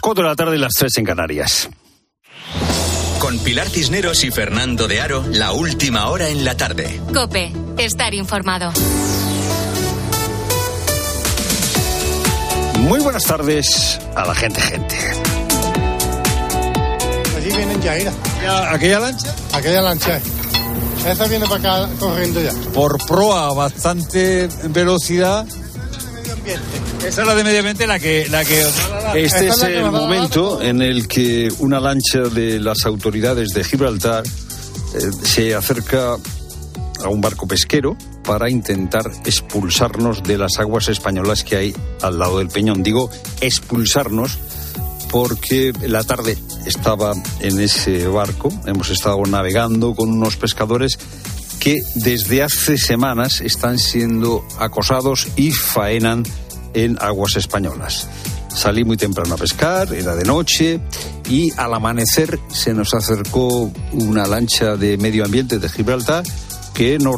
4 de la tarde y las 3 en Canarias. Con Pilar Cisneros y Fernando de Aro, la última hora en la tarde. COPE, estar informado. Muy buenas tardes a la gente. Allí vienen ya, mira. ¿Aquella lancha? Aquella lancha. Esa viene para acá corriendo ya. Por proa a bastante velocidad. Esa es la de medio ambiente, la que... Este es el momento en el que una lancha de las autoridades de Gibraltar se acerca a un barco pesquero para intentar expulsarnos de las aguas españolas que hay al lado del Peñón. Digo expulsarnos porque la tarde estaba en ese barco, hemos estado navegando con unos pescadores que desde hace semanas están siendo acosados y faenan en aguas españolas. Salí muy temprano a pescar, era de noche, y al amanecer se nos acercó una lancha de medio ambiente de Gibraltar que nos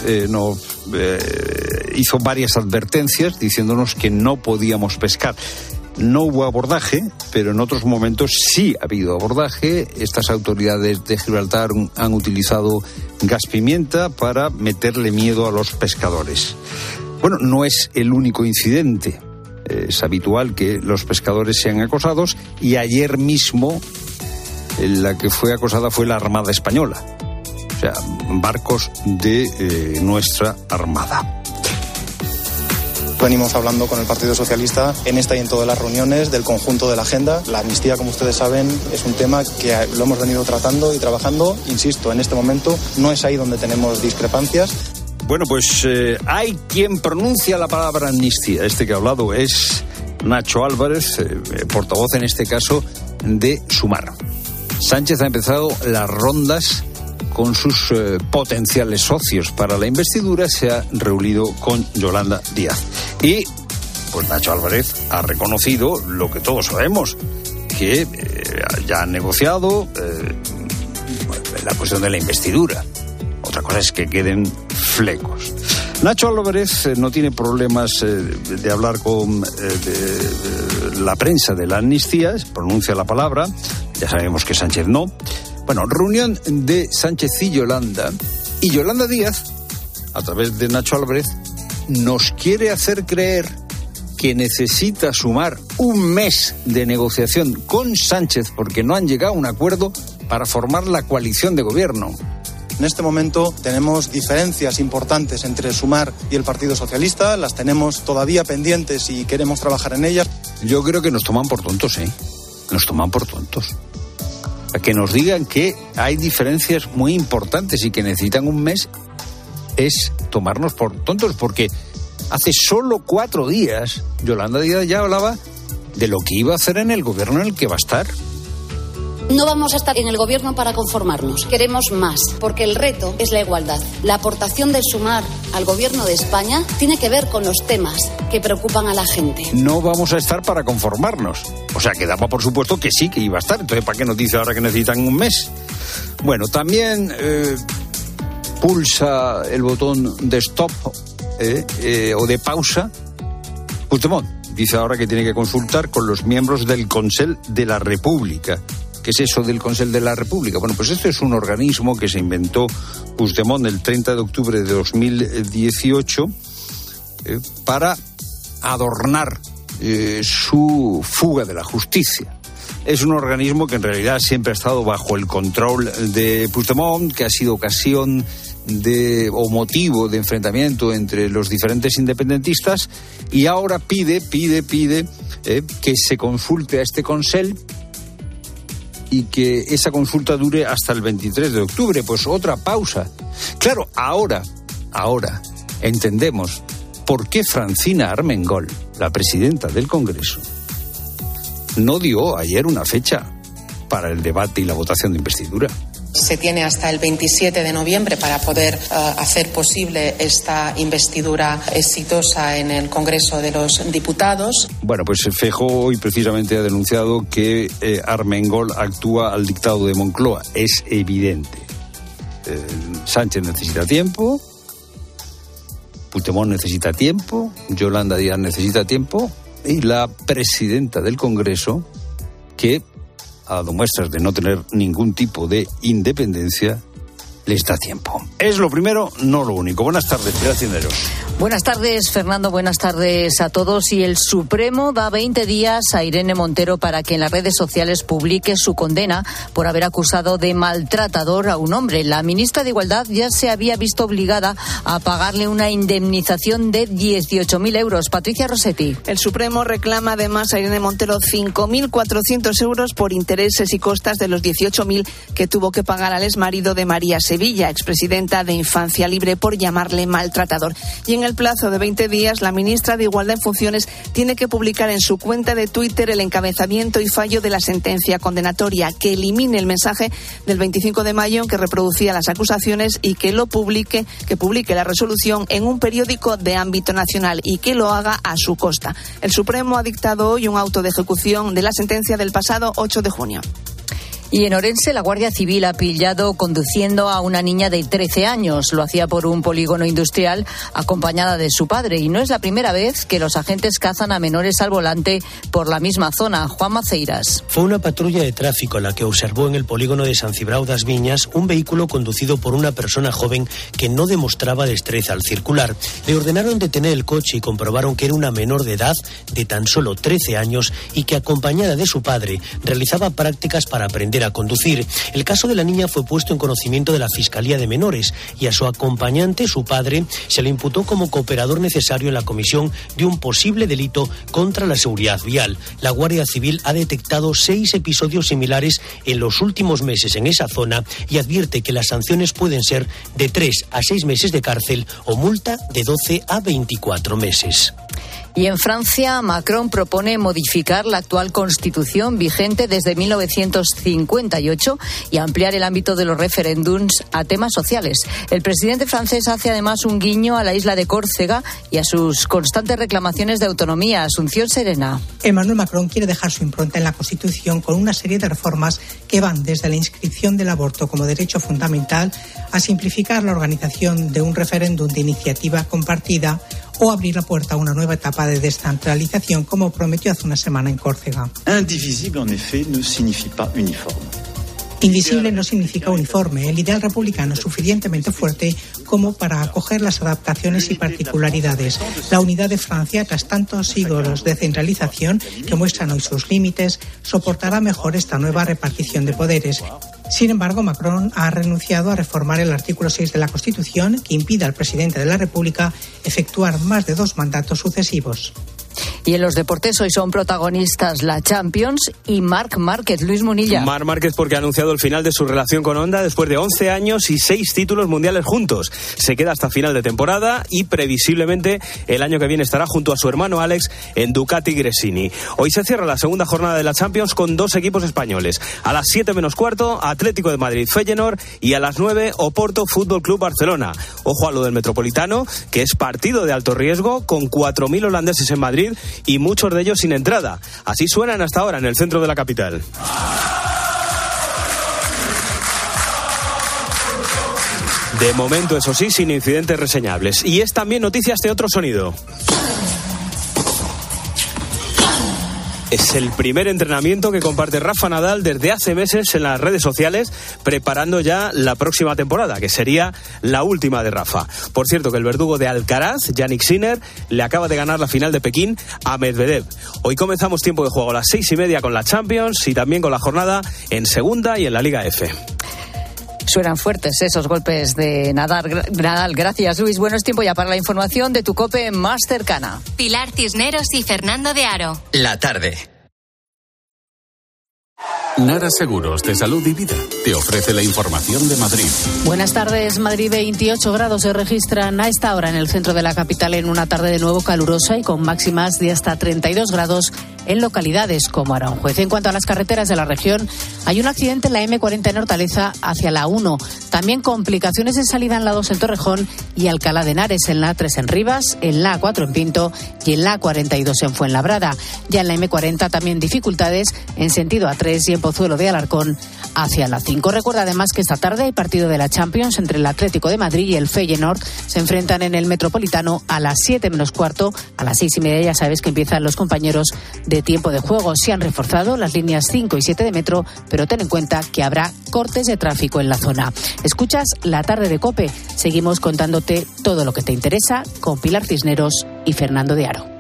hizo varias advertencias diciéndonos que no podíamos pescar. No hubo abordaje, pero en otros momentos sí ha habido abordaje. Estas autoridades de Gibraltar han utilizado gas pimienta para meterle miedo a los pescadores. Bueno, no es el único incidente. Es habitual que los pescadores sean acosados, y ayer mismo la que fue acosada fue la Armada Española. O sea, barcos de nuestra Armada. Venimos hablando con el Partido Socialista en esta y en todas las reuniones del conjunto de la agenda. La amnistía, como ustedes saben, es un tema que lo hemos venido tratando y trabajando. Insisto, en este momento no es ahí donde tenemos discrepancias. Bueno, pues hay quien pronuncia la palabra amnistía. Este que ha hablado es Nacho Álvarez, portavoz en este caso de Sumar. Sánchez ha empezado las rondas con sus potenciales socios para la investidura. Se ha reunido con Yolanda Díaz. Y pues Nacho Álvarez ha reconocido lo que todos sabemos, que ya han negociado la cuestión de la investidura. Otra cosa es que queden flecos. Nacho Álvarez no tiene problemas de hablar con la prensa de la amnistía, pronuncia la palabra, ya sabemos que Sánchez no. Bueno, reunión de Sánchez y Yolanda Díaz, a través de Nacho Álvarez, nos quiere hacer creer que necesita Sumar un mes de negociación con Sánchez porque no han llegado a un acuerdo para formar la coalición de gobierno. En este momento tenemos diferencias importantes entre Sumar y el Partido Socialista, las tenemos todavía pendientes y queremos trabajar en ellas. Yo creo que nos toman por tontos, Nos toman por tontos. A que nos digan que hay diferencias muy importantes y que necesitan un mes es tomarnos por tontos, porque hace solo 4 días Yolanda Díaz ya hablaba de lo que iba a hacer en el gobierno en el que va a estar. No vamos a estar en el gobierno para conformarnos. Queremos más, porque el reto es la igualdad. La aportación de Sumar al gobierno de España tiene que ver con los temas que preocupan a la gente. No vamos a estar para conformarnos. O sea, que daba por supuesto que sí, que iba a estar. Entonces, ¿para qué nos dice ahora que necesitan un mes? Bueno, también pulsa el botón de stop o de pausa Puigdemont. Dice ahora que tiene que consultar con los miembros del Consell de la República. ¿Qué es eso del Consell de la República? Bueno, pues esto es un organismo que se inventó Puigdemont el 30 de octubre de 2018 para adornar su fuga de la justicia. Es un organismo que en realidad siempre ha estado bajo el control de Puigdemont, que ha sido ocasión o motivo de enfrentamiento entre los diferentes independentistas, y ahora pide que se consulte a este Consell y que esa consulta dure hasta el 23 de octubre. Pues otra pausa. Claro, ahora entendemos por qué Francina Armengol, la presidenta del Congreso, no dio ayer una fecha para el debate y la votación de investidura. Se tiene hasta el 27 de noviembre para poder hacer posible esta investidura exitosa en el Congreso de los Diputados. Bueno, pues Feijóo hoy precisamente ha denunciado que Armengol actúa al dictado de Moncloa. Es evidente. Sánchez necesita tiempo, Puigdemont necesita tiempo, Yolanda Díaz necesita tiempo, y la presidenta del Congreso que ha dado muestras de no tener ningún tipo de independencia, les da tiempo. Es lo primero, no lo único. Buenas tardes, Pilar Cisneros. Buenas tardes, Fernando. Buenas tardes a todos. Y el Supremo da 20 días a Irene Montero para que en las redes sociales publique su condena por haber acusado de maltratador a un hombre. La ministra de Igualdad ya se había visto obligada a pagarle una indemnización de 18.000 euros. Patricia Rossetti. El Supremo reclama además a Irene Montero 5.400 euros por intereses y costas de los 18.000 que tuvo que pagar al exmarido de María Sevilla, expresidenta de Infancia Libre, por llamarle maltratador. Y en el plazo de 20 días, la ministra de Igualdad en funciones tiene que publicar en su cuenta de Twitter el encabezamiento y fallo de la sentencia condenatoria, que elimine el mensaje del 25 de mayo en que reproducía las acusaciones y que publique la resolución en un periódico de ámbito nacional y que lo haga a su costa. El Supremo ha dictado hoy un auto de ejecución de la sentencia del pasado 8 de junio. Y en Orense, la Guardia Civil ha pillado conduciendo a una niña de 13 años. Lo hacía por un polígono industrial acompañada de su padre. Y no es la primera vez que los agentes cazan a menores al volante por la misma zona. Juan Maceiras. Fue una patrulla de tráfico la que observó en el polígono de San Cibrao das Viñas un vehículo conducido por una persona joven que no demostraba destreza al circular. Le ordenaron detener el coche y comprobaron que era una menor de edad de tan solo 13 años y que, acompañada de su padre, realizaba prácticas para aprender a conducir. El caso de la niña fue puesto en conocimiento de la Fiscalía de Menores y a su acompañante, su padre, se le imputó como cooperador necesario en la comisión de un posible delito contra la seguridad vial. La Guardia Civil ha detectado 6 episodios similares en los últimos meses en esa zona y advierte que las sanciones pueden ser de 3 a 6 meses de cárcel o multa de 12 a 24 meses. Y en Francia, Macron propone modificar la actual constitución vigente desde 1958 y ampliar el ámbito de los referéndums a temas sociales. El presidente francés hace además un guiño a la isla de Córcega y a sus constantes reclamaciones de autonomía. Asunción Serena. Emmanuel Macron quiere dejar su impronta en la Constitución con una serie de reformas que van desde la inscripción del aborto como derecho fundamental a simplificar la organización de un referéndum de iniciativa compartida o abrir la puerta a una nueva etapa de descentralización, como prometió hace una semana en Córcega. Indivisible, en effet, ne signifie pas uniforme. Invisible no significa uniforme. El ideal republicano es suficientemente fuerte como para acoger las adaptaciones y particularidades. La unidad de Francia, tras tantos siglos de centralización que muestran hoy sus límites, soportará mejor esta nueva repartición de poderes. Sin embargo, Macron ha renunciado a reformar el artículo 6 de la Constitución, que impide al presidente de la República efectuar más de 2 mandatos sucesivos. Y en los deportes hoy son protagonistas la Champions y Marc Márquez. Luis Munilla. Marc Márquez porque ha anunciado el final de su relación con Honda después de 11 años y 6 títulos mundiales juntos. Se queda hasta final de temporada y previsiblemente el año que viene estará junto a su hermano Alex en Ducati Gresini. Hoy se cierra la segunda jornada de la Champions con 2 equipos españoles. A las 7 menos cuarto, Atlético de Madrid Feyenoord, y a las 9 Oporto Fútbol Club Barcelona. Ojo a lo del Metropolitano, que es partido de alto riesgo con 4.000 holandeses en Madrid y muchos de ellos sin entrada. Así suenan hasta ahora en el centro de la capital. De momento, eso sí, sin incidentes reseñables. Y es también noticia este otro sonido. Es el primer entrenamiento que comparte Rafa Nadal desde hace meses en las redes sociales, preparando ya la próxima temporada, que sería la última de Rafa. Por cierto, que el verdugo de Alcaraz, Jannik Sinner, le acaba de ganar la final de Pekín a Medvedev. Hoy comenzamos tiempo de juego a las 6:30 con la Champions y también con la jornada en Segunda y en la Liga F. Suenan fuertes esos golpes de Nadal. Gracias, Luis. Bueno, es tiempo ya para la información de tu COPE más cercana. Pilar Cisneros y Fernando de Aro. La tarde. Nara Seguros de Salud y Vida te ofrece la información de Madrid. Buenas tardes. Madrid, 28 grados se registran a esta hora en el centro de la capital, en una tarde de nuevo calurosa y con máximas de hasta 32 grados en localidades como Aranjuez. En cuanto a las carreteras de la región, hay un accidente en la M40 en Hortaleza hacia la 1. También complicaciones de salida en la 2 en Torrejón y Alcalá de Henares, en la A3 en Rivas, en la A4 en Pinto y en la A42 en Fuenlabrada. Ya en la M40 también dificultades en sentido A3 y en Pozuelo de Alarcón hacia la 5. Recuerda además que esta tarde hay partido de la Champions entre el Atlético de Madrid y el Feyenoord. Se enfrentan en el Metropolitano a las 7 menos cuarto. A las 6:30 ya sabes que empiezan los compañeros de de tiempo de juego. Se han reforzado las líneas 5 y 7 de metro, pero ten en cuenta que habrá cortes de tráfico en la zona. Escuchas La Tarde de COPE. Seguimos contándote todo lo que te interesa con Pilar Cisneros y Fernando de Aro.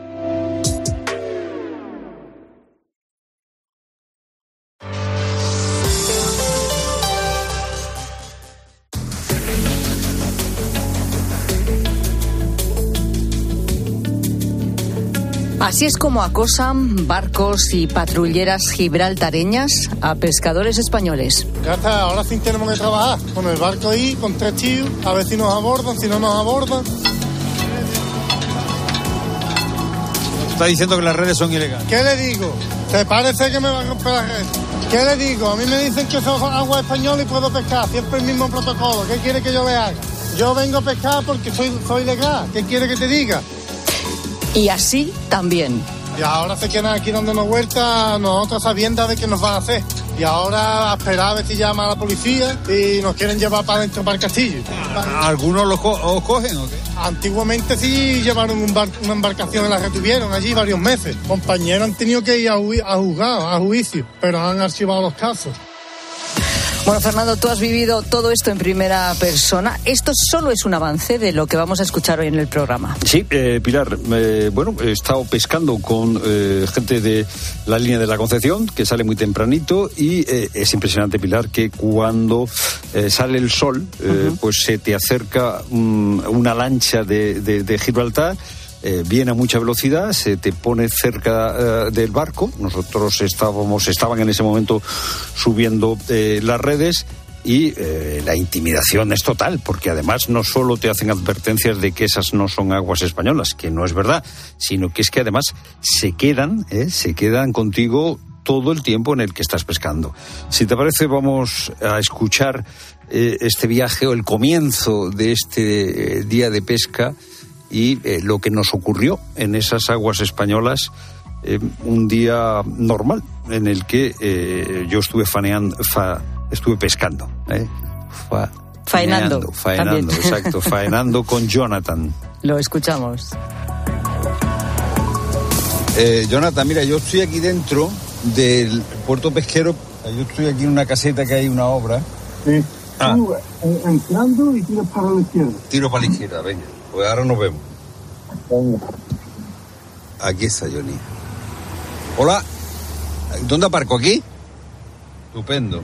Así es como acosan barcos y patrulleras gibraltareñas a pescadores españoles. Ya está, ahora sí tenemos que trabajar con el barco ahí, con 3 tíos, a ver si nos abordan, si no nos abordan. Está diciendo que las redes son ilegales. ¿Qué le digo? ¿Te parece que me van a romper las redes? ¿Qué le digo? A mí me dicen que soy agua española y puedo pescar, siempre el mismo protocolo. ¿Qué quiere que yo le haga? Yo vengo a pescar porque soy legal. ¿Qué quiere que te diga? Y así también. Y ahora se quedan aquí dándonos vueltas, nosotros sabiendo de qué nos van a hacer. Y ahora a esperar a ver si llama a la policía y nos quieren llevar para adentro, para el castillo. ¿Algunos los cogen o qué? Antiguamente sí llevaron una embarcación y la retuvieron allí varios meses. Compañeros han tenido que ir a juicio, pero han archivado los casos. Bueno, Fernando, tú has vivido todo esto en primera persona. Esto solo es un avance de lo que vamos a escuchar hoy en el programa. Sí, Pilar, bueno, he estado pescando con gente de la línea de la Concepción, que sale muy tempranito, y es impresionante, Pilar, que cuando sale el sol, pues se te acerca una lancha de Gibraltar. Viene a mucha velocidad, se te pone cerca del barco. Nosotros estaban en ese momento subiendo las redes y la intimidación es total, porque además no solo te hacen advertencias de que esas no son aguas españolas, que no es verdad, sino que es que además se quedan contigo todo el tiempo en el que estás pescando. Si te parece, vamos a escuchar este viaje o el comienzo de este día de pesca y lo que nos ocurrió en esas aguas españolas, un día normal en el que yo estuve estuve pescando, faenando, exacto, faenando con Jonathan. Lo escuchamos. Jonathan, mira, yo estoy aquí dentro del puerto pesquero, yo estoy aquí en una caseta que hay una obra. Sí. Tú entrando y tiras para la izquierda. Tiro para la izquierda, venga. Pues ahora nos vemos. Aquí está Johnny. Hola. ¿Dónde aparco? ¿Aquí? Estupendo.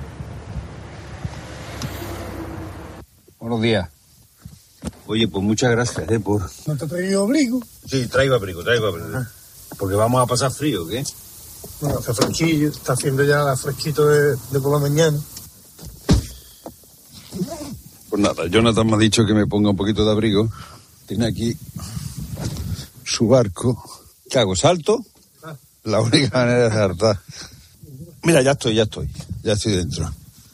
Buenos días. Oye, pues muchas gracias por... ¿No te has traído abrigo? Sí, traigo abrigo. Porque vamos a pasar frío, ¿qué? Bueno, hace fresquillo. Está haciendo ya fresquito de por la mañana. Pues nada, Jonathan me ha dicho que me ponga un poquito de abrigo. Tiene aquí su barco. ¿Qué hago? ¿Salto? La única manera es saltar. Mira, ya estoy dentro.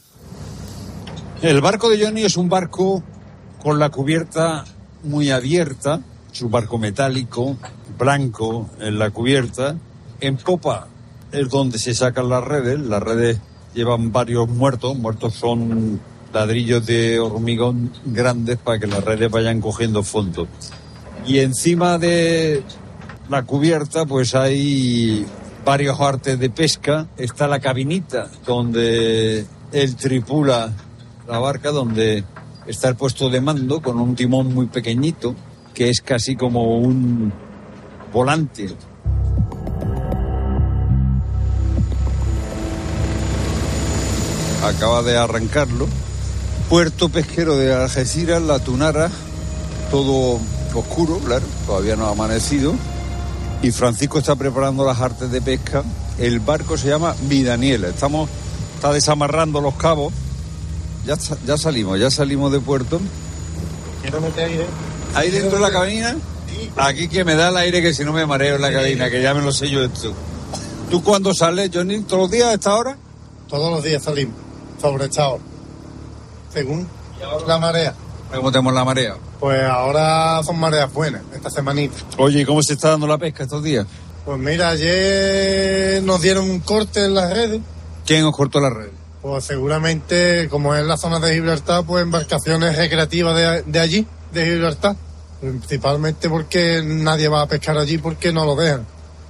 El barco de Johnny es un barco con la cubierta muy abierta. Es un barco metálico, blanco en la cubierta. En popa es donde se sacan las redes. Las redes llevan varios muertos. Muertos son ladrillos de hormigón grandes para que las redes vayan cogiendo fondo. Y encima de la cubierta pues hay varios artes de pesca. Está la cabinita donde él tripula la barca, donde está el puesto de mando con un timón muy pequeñito que es casi como un volante. Acaba de arrancarlo. Puerto pesquero de Algeciras, La Tunara, todo oscuro, claro, todavía no ha amanecido. Y Francisco está preparando las artes de pesca. El barco se llama Mi Daniela. Está desamarrando los cabos. Ya salimos de puerto. Quiero meter aire. ¿Ahí dentro de la cabina? Sí. Aquí que me da el aire, que si no me mareo en la cabina, que ya me lo sé yo esto. ¿Tú cuándo sales, Johnny? ¿Todos los días a esta hora? Todos los días salimos, sobre esta hora. Según la marea. ¿Cómo tenemos la marea? Pues ahora son mareas buenas, esta semanita. Oye, ¿y cómo se está dando la pesca estos días? Pues mira, ayer nos dieron un corte en las redes. ¿Quién os cortó las redes? Pues seguramente, como es la zona de Gibraltar, pues embarcaciones recreativas de allí, de Gibraltar. Principalmente porque nadie va a pescar allí porque no lo dejan.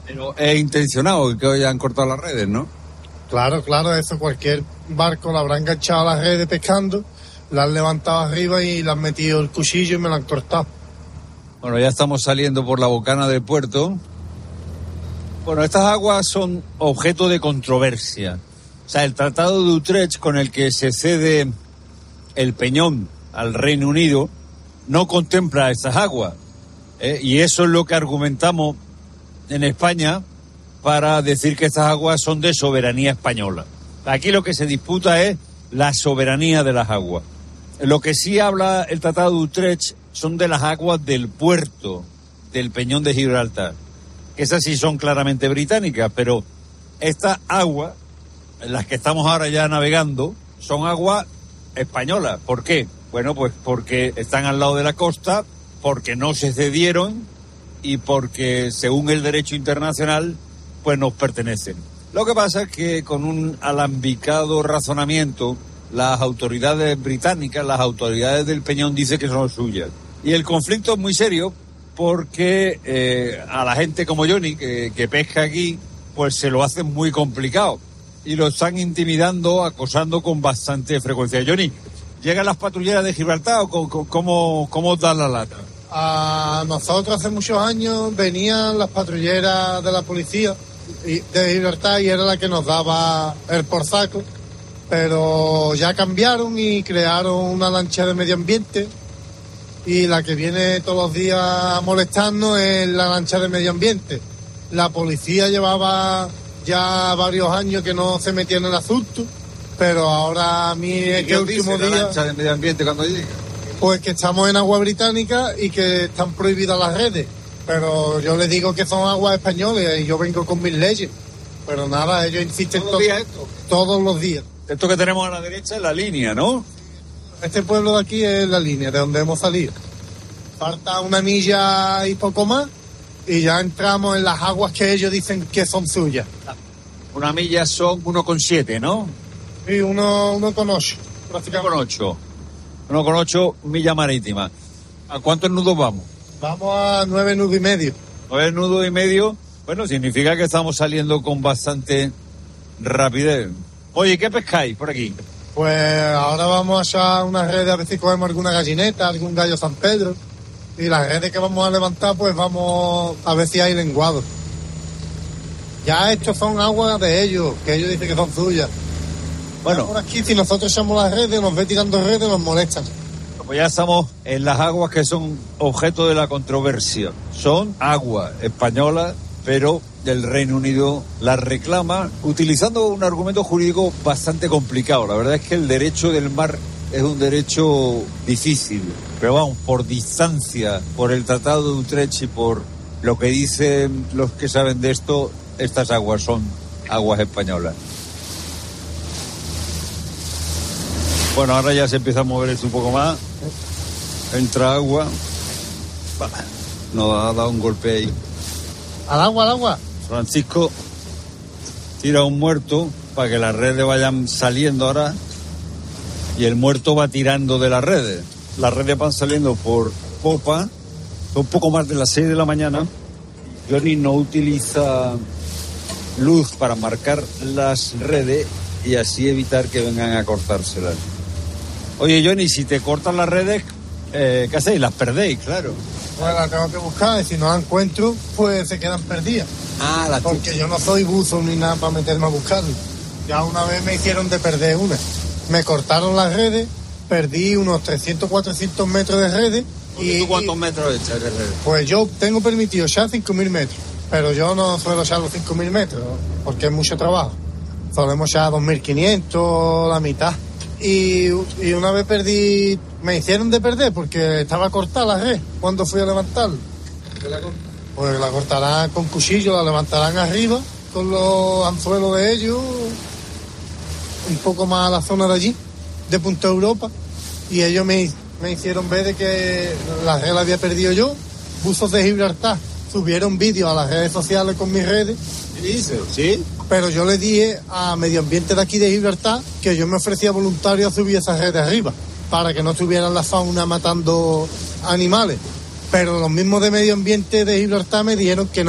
Pero es intencionado que hoy han cortado las redes, ¿no? Claro, eso cualquier barco la habrá enganchado a las redes pescando, la han levantado arriba y le han metido el cuchillo y me la han cortado. Bueno, ya estamos saliendo por la bocana del puerto. Bueno, estas aguas son objeto de controversia. O sea, el Tratado de Utrecht, con el que se cede el Peñón al Reino Unido, no contempla estas aguas. Y eso es lo que argumentamos en España para decir que estas aguas son de soberanía española. Aquí lo que se disputa es la soberanía de las aguas. Lo que sí habla el Tratado de Utrecht son de las aguas del puerto del Peñón de Gibraltar. Esas sí son claramente británicas, pero estas aguas, en las que estamos ahora ya navegando, son aguas españolas. ¿Por qué? Bueno, pues porque están al lado de la costa, porque no se cedieron y porque, según el derecho internacional, pues nos pertenecen. Lo que pasa es que con un alambicado razonamiento, las autoridades británicas, las autoridades del Peñón dicen que son suyas. Y el conflicto es muy serio porque a la gente como Johnny, que pesca aquí, pues se lo hacen muy complicado. Y lo están intimidando, acosando con bastante frecuencia. Johnny, ¿llegan las patrulleras de Gibraltar o cómo dan la lata? A nosotros hace muchos años venían las patrulleras de la policía de Gibraltar y era la que nos daba el por saco, pero ya cambiaron y crearon una lancha de medio ambiente y la que viene todos los días a molestarnos es la lancha de medio ambiente. La policía llevaba ya varios años que no se metía en el asunto, pero ahora a mí es que el último día... ¿La lancha de medio ambiente cuando llega? Pues que estamos en agua británica y que están prohibidas las redes. Pero yo les digo que son aguas españolas y yo vengo con mis leyes. Pero nada, ellos insisten todos los días. Esto que tenemos a la derecha es la línea, ¿no? Este pueblo de aquí es la línea de donde hemos salido. Falta una milla y poco más y ya entramos en las aguas que ellos dicen que son suyas. Una milla son 1,7, ¿no? Sí, 1,8. Prácticamente 1,8 millas marítimas. ¿A cuántos nudos vamos? Vamos a 9 nudos y medio. 9 nudos y medio, bueno, significa que estamos saliendo con bastante rapidez. Oye, ¿qué pescáis por aquí? Pues ahora vamos a echar unas redes a ver si cogemos alguna gallineta, algún gallo San Pedro. Y las redes que vamos a levantar, pues vamos a ver si hay lenguados. Ya estos son aguas de ellos, que ellos dicen que son suyas. Bueno, por aquí, si nosotros echamos las redes, nos ve tirando redes, nos molestan. Pues ya estamos en las aguas que son objeto de la controversia. Son aguas españolas, pero del Reino Unido las reclama utilizando un argumento jurídico bastante complicado. La verdad es que el derecho del mar es un derecho difícil, pero vamos, por distancia, por el Tratado de Utrecht y por lo que dicen los que saben de esto, estas aguas son aguas españolas. Bueno, ahora ya se empieza a mover esto un poco más. Entra agua. Nos ha dado un golpe ahí. Al agua. Francisco tira un muerto para que las redes vayan saliendo ahora. Y el muerto va tirando de las redes. Las redes van saliendo por popa. Un poco más de las 6 de la mañana. Johnny no utiliza luz para marcar las redes y así evitar que vengan a cortárselas. Oye, Johnny, si te cortan las redes, ¿qué hacéis? Las perdéis, claro. Pues las tengo que buscar y si no las encuentro, pues se quedan perdidas. Porque yo no soy buzo ni nada para meterme a buscarlas. Ya una vez me hicieron de perder una. Me cortaron las redes, perdí unos 300, 400 metros de redes. ¿Y tú cuántos metros echas de redes? Pues yo tengo permitido echar 5.000 metros, pero yo no suelo echar los 5.000 metros, porque es mucho trabajo. Solemos echar 2.500, la mitad. Y una vez perdí, me hicieron de perder porque estaba cortada la red cuando fui a levantarla. Pues la cortarán con cuchillo, la levantarán arriba con los anzuelos de ellos, un poco más a la zona de allí, de Punta Europa, y ellos me hicieron ver de que la red la había perdido yo. Buzos de Gibraltar subieron vídeos a las redes sociales con mis redes. ¿Qué dices? ¿Sí? Pero yo le dije a Medio Ambiente de aquí de Gibraltar que yo me ofrecía voluntario a subir esas redes arriba para que no estuvieran la fauna matando animales. Pero los mismos de Medio Ambiente de Gibraltar me dijeron que no,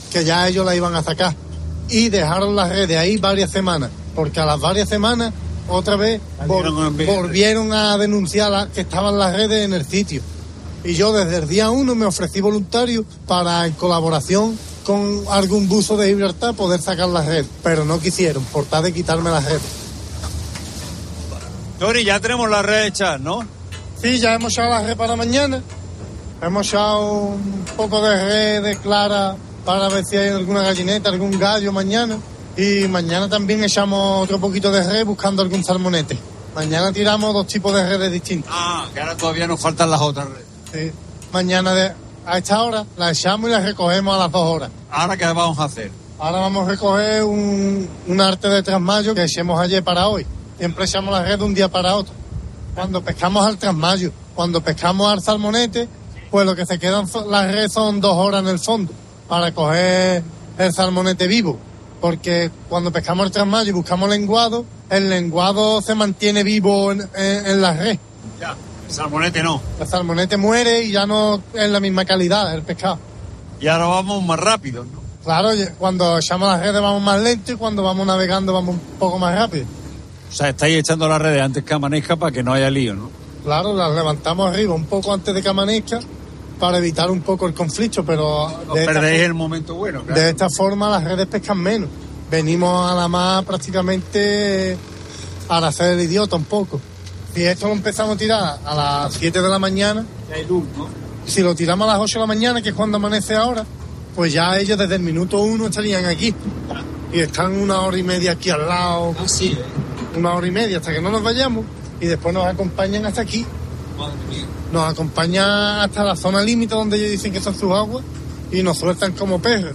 que ya ellos la iban a sacar. Y dejaron las redes ahí varias semanas, porque a las varias semanas otra vez volvieron a denunciar que estaban las redes en el sitio. Y yo desde el día 1 me ofrecí voluntario para, en colaboración con algún buzo de Gibraltar, poder sacar las redes, pero no quisieron, por tal de quitarme las redes. Johnny, ya tenemos las redes hechas, ¿no? Sí, ya hemos echado las redes para mañana. Hemos echado un poco de redes clara para ver si hay alguna gallineta, algún gallo mañana. Y mañana también echamos otro poquito de red buscando algún salmonete. Mañana tiramos 2 tipos de redes distintas. Ah, que ahora todavía nos faltan las otras redes. Sí. Mañana a esta hora las echamos y las recogemos a las 2 horas. ¿Ahora qué vamos a hacer? Ahora vamos a recoger un arte de trasmayo que echemos ayer para hoy. Siempre echamos la red de un día para otro. Cuando pescamos al trasmayo, cuando pescamos al salmonete, pues lo que se quedan las redes son 2 horas en el fondo para coger el salmonete vivo. Porque cuando pescamos el trasmayo y buscamos lenguado, el lenguado se mantiene vivo en la red. Ya, el salmonete no. El salmonete muere y ya no es la misma calidad el pescado. Y ahora vamos más rápido, ¿no? Claro, cuando echamos las redes vamos más lento y cuando vamos navegando vamos un poco más rápido. O sea, estáis echando las redes antes que amanezca para que no haya lío, ¿no? Claro, las levantamos arriba un poco antes de que amanezca para evitar un poco el conflicto, pero... No perdéis el momento bueno, claro. De esta forma las redes pescan menos. Venimos a la mar prácticamente a hacer el idiota un poco. Si esto lo empezamos a tirar a las 7 de la mañana... Ya hay luz, ¿no? Si lo tiramos a las 8 de la mañana, que es cuando amanece ahora, pues ya ellos desde el minuto 1 estarían aquí. Y están 1 hora y media aquí al lado. Ah, sí, 1 hora y media hasta que no nos vayamos. Y después nos acompañan hasta aquí. Madre mía. Nos acompañan hasta la zona límite donde ellos dicen que son sus aguas y nos sueltan como perros.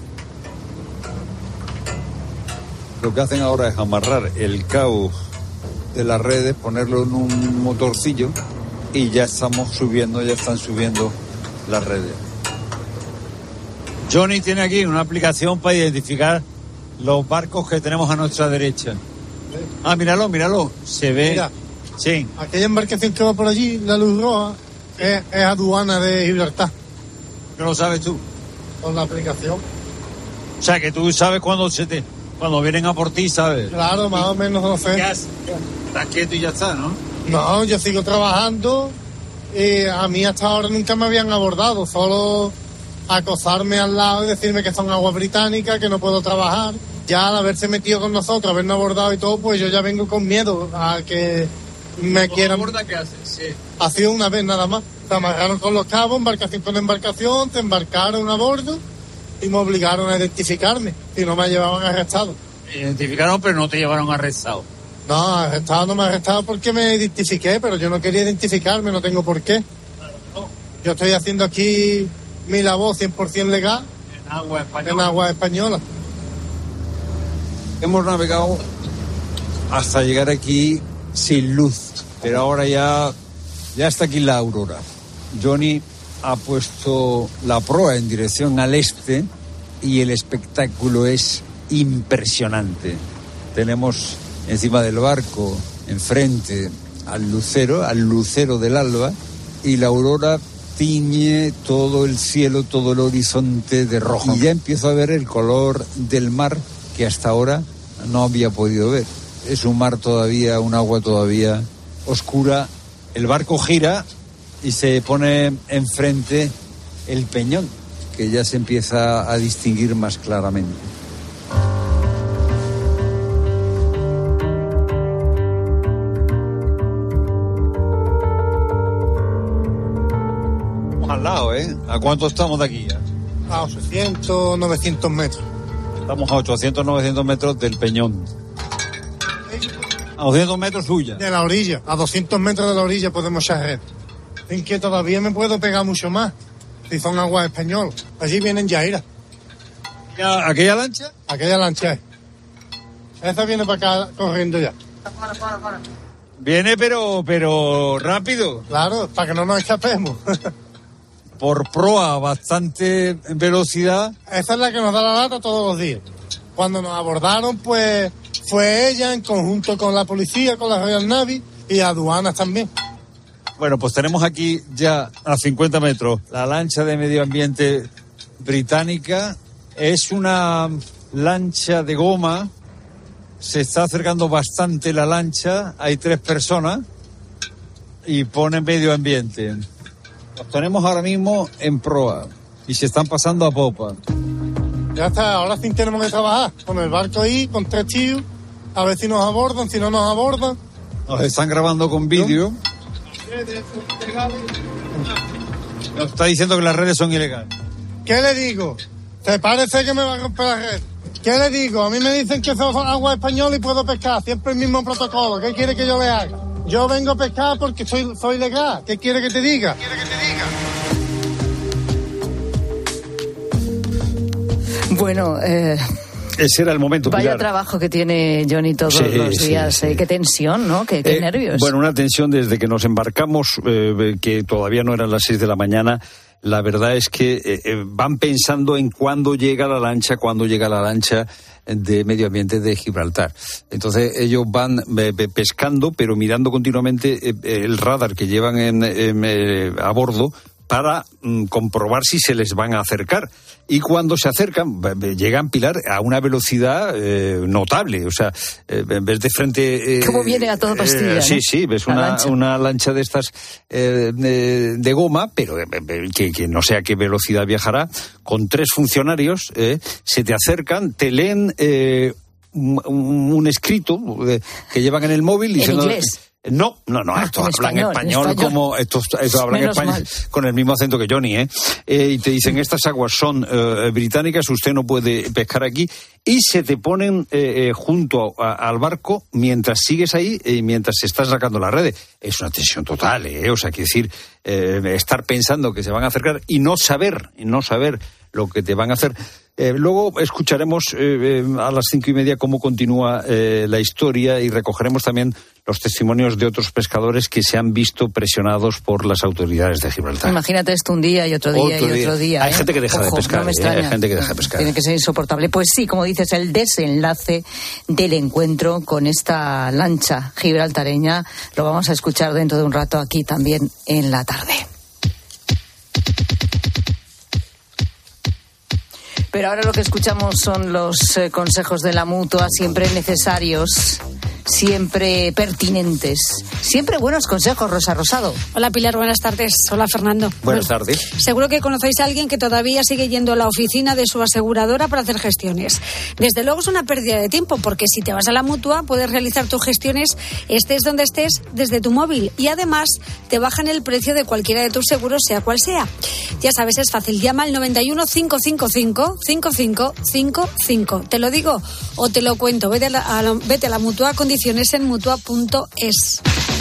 Lo que hacen ahora es amarrar el cabo de las redes, ponerlo en un motorcillo y ya están subiendo las redes. Johnny tiene aquí una aplicación para identificar los barcos que tenemos a nuestra derecha. Ah, míralo, se ve. Mira, sí. Aquella embarcación que va por allí, la luz roja, es aduana de Gibraltar. ¿Qué lo sabes tú? Con la aplicación. O sea, que tú sabes cuando vienen a por ti, ¿sabes? Claro, más o menos lo sé. Ya estás quieto y ya está, ¿no? No, yo sigo trabajando y a mí hasta ahora nunca me habían abordado, solo acosarme al lado y decirme que son aguas británicas, que no puedo trabajar. Ya al haberse metido con nosotros, habernos abordado y todo, pues yo ya vengo con miedo a que me quieran... ¿Qué haces? Sí. Ha sido una vez nada más. Se amarraron con los cabos, embarcación con embarcación, te embarcaron a bordo y me obligaron a identificarme. Y no me llevaban arrestado. Identificaron, pero no te llevaron arrestado. No, arrestado no me arrestado porque me identifiqué, pero yo no quería identificarme, no tengo por qué. Yo estoy haciendo aquí mi labor 100% legal. En agua española. En agua española. Hemos navegado hasta llegar aquí sin luz, pero ahora ya está aquí la aurora. Johnny ha puesto la proa en dirección al este y el espectáculo es impresionante. Tenemos encima del barco, enfrente, al lucero del alba, y la aurora tiñe todo el cielo, todo el horizonte de rojo. Y ya empiezo a ver el color del mar que hasta ahora no había podido ver. Es un mar todavía, un agua todavía oscura. El barco gira y se pone enfrente el peñón, que ya se empieza a distinguir más claramente. Estamos al lado, ¿eh? ¿A cuánto estamos de aquí ya? A 800, 900 metros. Estamos a 800, 900 metros del peñón. A 200 metros suya. De la orilla, a 200 metros de la orilla podemos echar red. En que todavía me puedo pegar mucho más, si son aguas españolas. Allí vienen Yaira. ¿Aquella lancha? Aquella lancha es. Esa viene para acá corriendo ya. Para. Viene pero rápido. Claro, para que no nos escapemos. Por proa, bastante velocidad. Esa es la que nos da la lata todos los días. Cuando nos abordaron, pues fue ella en conjunto con la policía, con la Royal Navy y aduanas también. Bueno, pues tenemos aquí ya a 50 metros la lancha de medio ambiente británica Es una lancha de goma. Se está acercando bastante la lancha. Hay 3 personas y pone medio ambiente. Los tenemos ahora mismo en proa y se están pasando a popa. Ya está, ahora sí tenemos que trabajar con el barco ahí, con 3 tíos, a ver si nos abordan, si no nos abordan. Nos están grabando con vídeo. Nos está diciendo que las redes son ilegales. ¿Qué le digo? ¿Te parece que me va a romper la red? ¿Qué le digo? A mí me dicen que soy agua española y puedo pescar, siempre el mismo protocolo. ¿Qué quiere que yo le haga? Yo vengo a pescar porque soy legal. ¿Qué quiere que te diga? Bueno, ese era el momento, vaya Pilar. trabajo que tiene Johnny todos los días. Sí. Qué tensión, ¿no? Qué nervios. Bueno, una tensión desde que nos embarcamos, que todavía no eran las 6 de la mañana. La verdad es que van pensando en cuándo llega la lancha de medio ambiente de Gibraltar. Entonces ellos van pescando, pero mirando continuamente el radar que llevan a bordo para comprobar si se les van a acercar. Y cuando se acercan, llegan, Pilar, a una velocidad notable. O sea, ves de frente... ¿Cómo viene a toda pastilla? Sí, ves una lancha de estas de goma, pero que no sé a qué velocidad viajará, con 3 funcionarios, se te acercan, te leen un escrito que llevan en el móvil diciendo... ¿En inglés? No, estos hablan español como estos hablan español con el mismo acento que Johnny, y te dicen, estas aguas son británicas, usted no puede pescar aquí, y se te ponen junto al barco mientras sigues ahí y mientras se están sacando las redes. Es una tensión total, o sea, quiere decir, estar pensando que se van a acercar y no saber lo que te van a hacer. Luego escucharemos a las 5:30 cómo continúa la historia y recogeremos también los testimonios de otros pescadores que se han visto presionados por las autoridades de Gibraltar. Imagínate esto un día y otro día. Hay gente que deja de pescar. No me extraña. Hay gente que deja de pescar. Tiene que ser insoportable. Pues sí, como dices, el desenlace del encuentro con esta lancha gibraltareña lo vamos a escuchar dentro de un rato aquí también en la tarde. Pero ahora lo que escuchamos son los consejos de la Mutua, siempre necesarios, siempre pertinentes, siempre buenos consejos. Rosa Rosado. Hola Pilar, buenas tardes. Hola Fernando. Buenas tardes. Seguro que conocéis a alguien que todavía sigue yendo a la oficina de su aseguradora para hacer gestiones. Desde luego es una pérdida de tiempo, porque si te vas a la Mutua puedes realizar tus gestiones estés donde estés desde tu móvil, y además te bajan el precio de cualquiera de tus seguros, sea cual sea. Ya sabes, es fácil. Llama al 91 555 5555. ¿Te lo digo o te lo cuento? Vete a la Mutua, condiciones en mutua.es.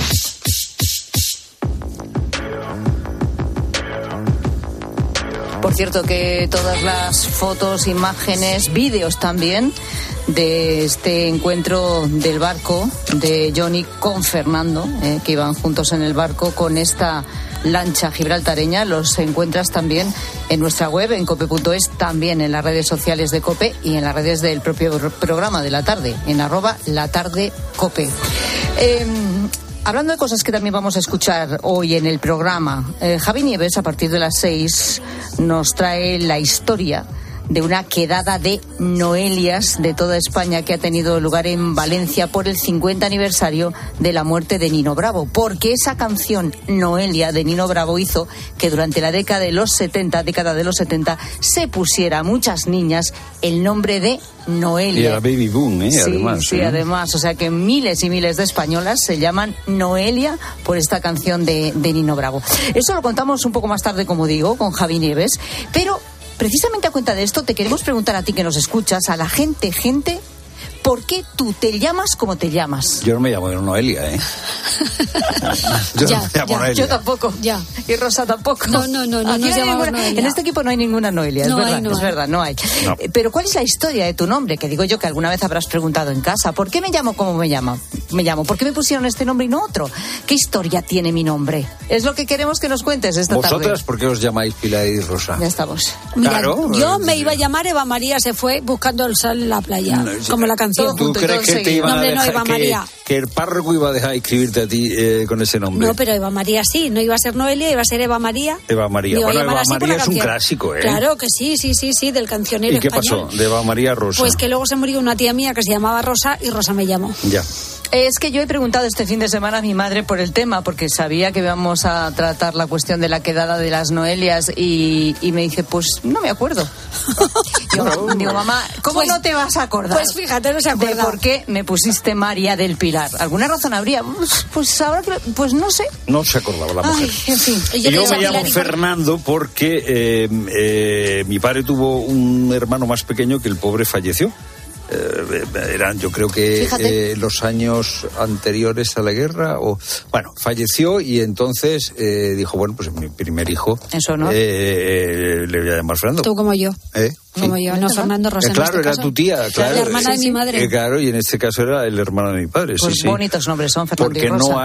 Por cierto, que todas las fotos, imágenes, vídeos también de este encuentro del barco de Johnny con Fernando, que iban juntos en el barco con esta lancha gibraltareña, los encuentras también en nuestra web, en cope.es, también en las redes sociales de COPE y en las redes del propio programa de la tarde, en @latardecope. Hablando de cosas que también vamos a escuchar hoy en el programa, Javi Nieves, a partir de las 6, nos trae la historia de una quedada de Noelias de toda España que ha tenido lugar en Valencia por el 50 aniversario de la muerte de Nino Bravo, porque esa canción Noelia de Nino Bravo hizo que durante la década de los 70 se pusiera a muchas niñas el nombre de Noelia. Y era baby boom, además. Sí, además, o sea que miles y miles de españolas se llaman Noelia por esta canción de Nino Bravo. Eso lo contamos un poco más tarde, como digo, con Javi Nieves, pero precisamente a cuenta de esto te queremos preguntar a ti que nos escuchas, a la gente, ¿por qué tú te llamas como te llamas? Yo no me llamo Noelia, Yo no me llamo Noelia. Yo tampoco. Ya. Y Rosa tampoco. No en este equipo no hay ninguna Noelia, es verdad, no hay. Pero ¿cuál es la historia de tu nombre? Que digo yo que alguna vez habrás preguntado en casa. ¿Por qué me llamo como me llamo? me llamo? ¿Por qué me pusieron este nombre y no otro? ¿Qué historia tiene mi nombre? Es lo que queremos que nos cuentes esta tarde. ¿Vosotras por qué os llamáis Pilar y Rosa? Ya estamos. Mira, Claro. yo me iba a llamar Eva María se fue buscando el sol en la playa, No, como la canción. ¿Tú crees que te iban a Nombre no, dejar, Eva María. que el párroco iba a dejar escribirte a ti con ese nombre? No, pero Eva María sí, no iba a ser Noelia, iba a ser Eva María. Eva María. Me iba a Bueno, llamar Eva así por María la es un canción. clásico, ¿eh? Claro que sí, del cancionero ¿Y qué español. pasó de Eva María Rosa? Pues que luego se murió una tía mía que se llamaba Rosa y Rosa me llamó. Ya. Es que yo he preguntado este fin de semana a mi madre por el tema, porque sabía que íbamos a tratar la cuestión de la quedada de las Noelias y me dice, pues no me acuerdo. Yo digo, mamá, ¿cómo Pues- no te vas a acordar? Pues fíjate, no se de acuerda. por qué me pusiste María del Pilar. ¿Alguna razón habría? Pues ahora que pues no sé. No se acordaba la mujer. Ay, en fin. Y Yo te me llamo llamo Pilar y- Fernando porque mi padre tuvo un hermano más pequeño que el pobre falleció. Eran, yo creo que Fíjate. los años anteriores a la guerra, bueno, falleció y entonces dijo, bueno, pues mi primer hijo Eso, ¿no? le voy a llamar Fernando. Tú como yo. Como Sí. yo, no Fernando Rosa. en Claro, este era caso. tu tía, claro. La hermana de mi madre. Claro, y en este caso era el hermano de mi padre, Pues sí, sí. bonitos nombres son, Fernando Porque y Rosa.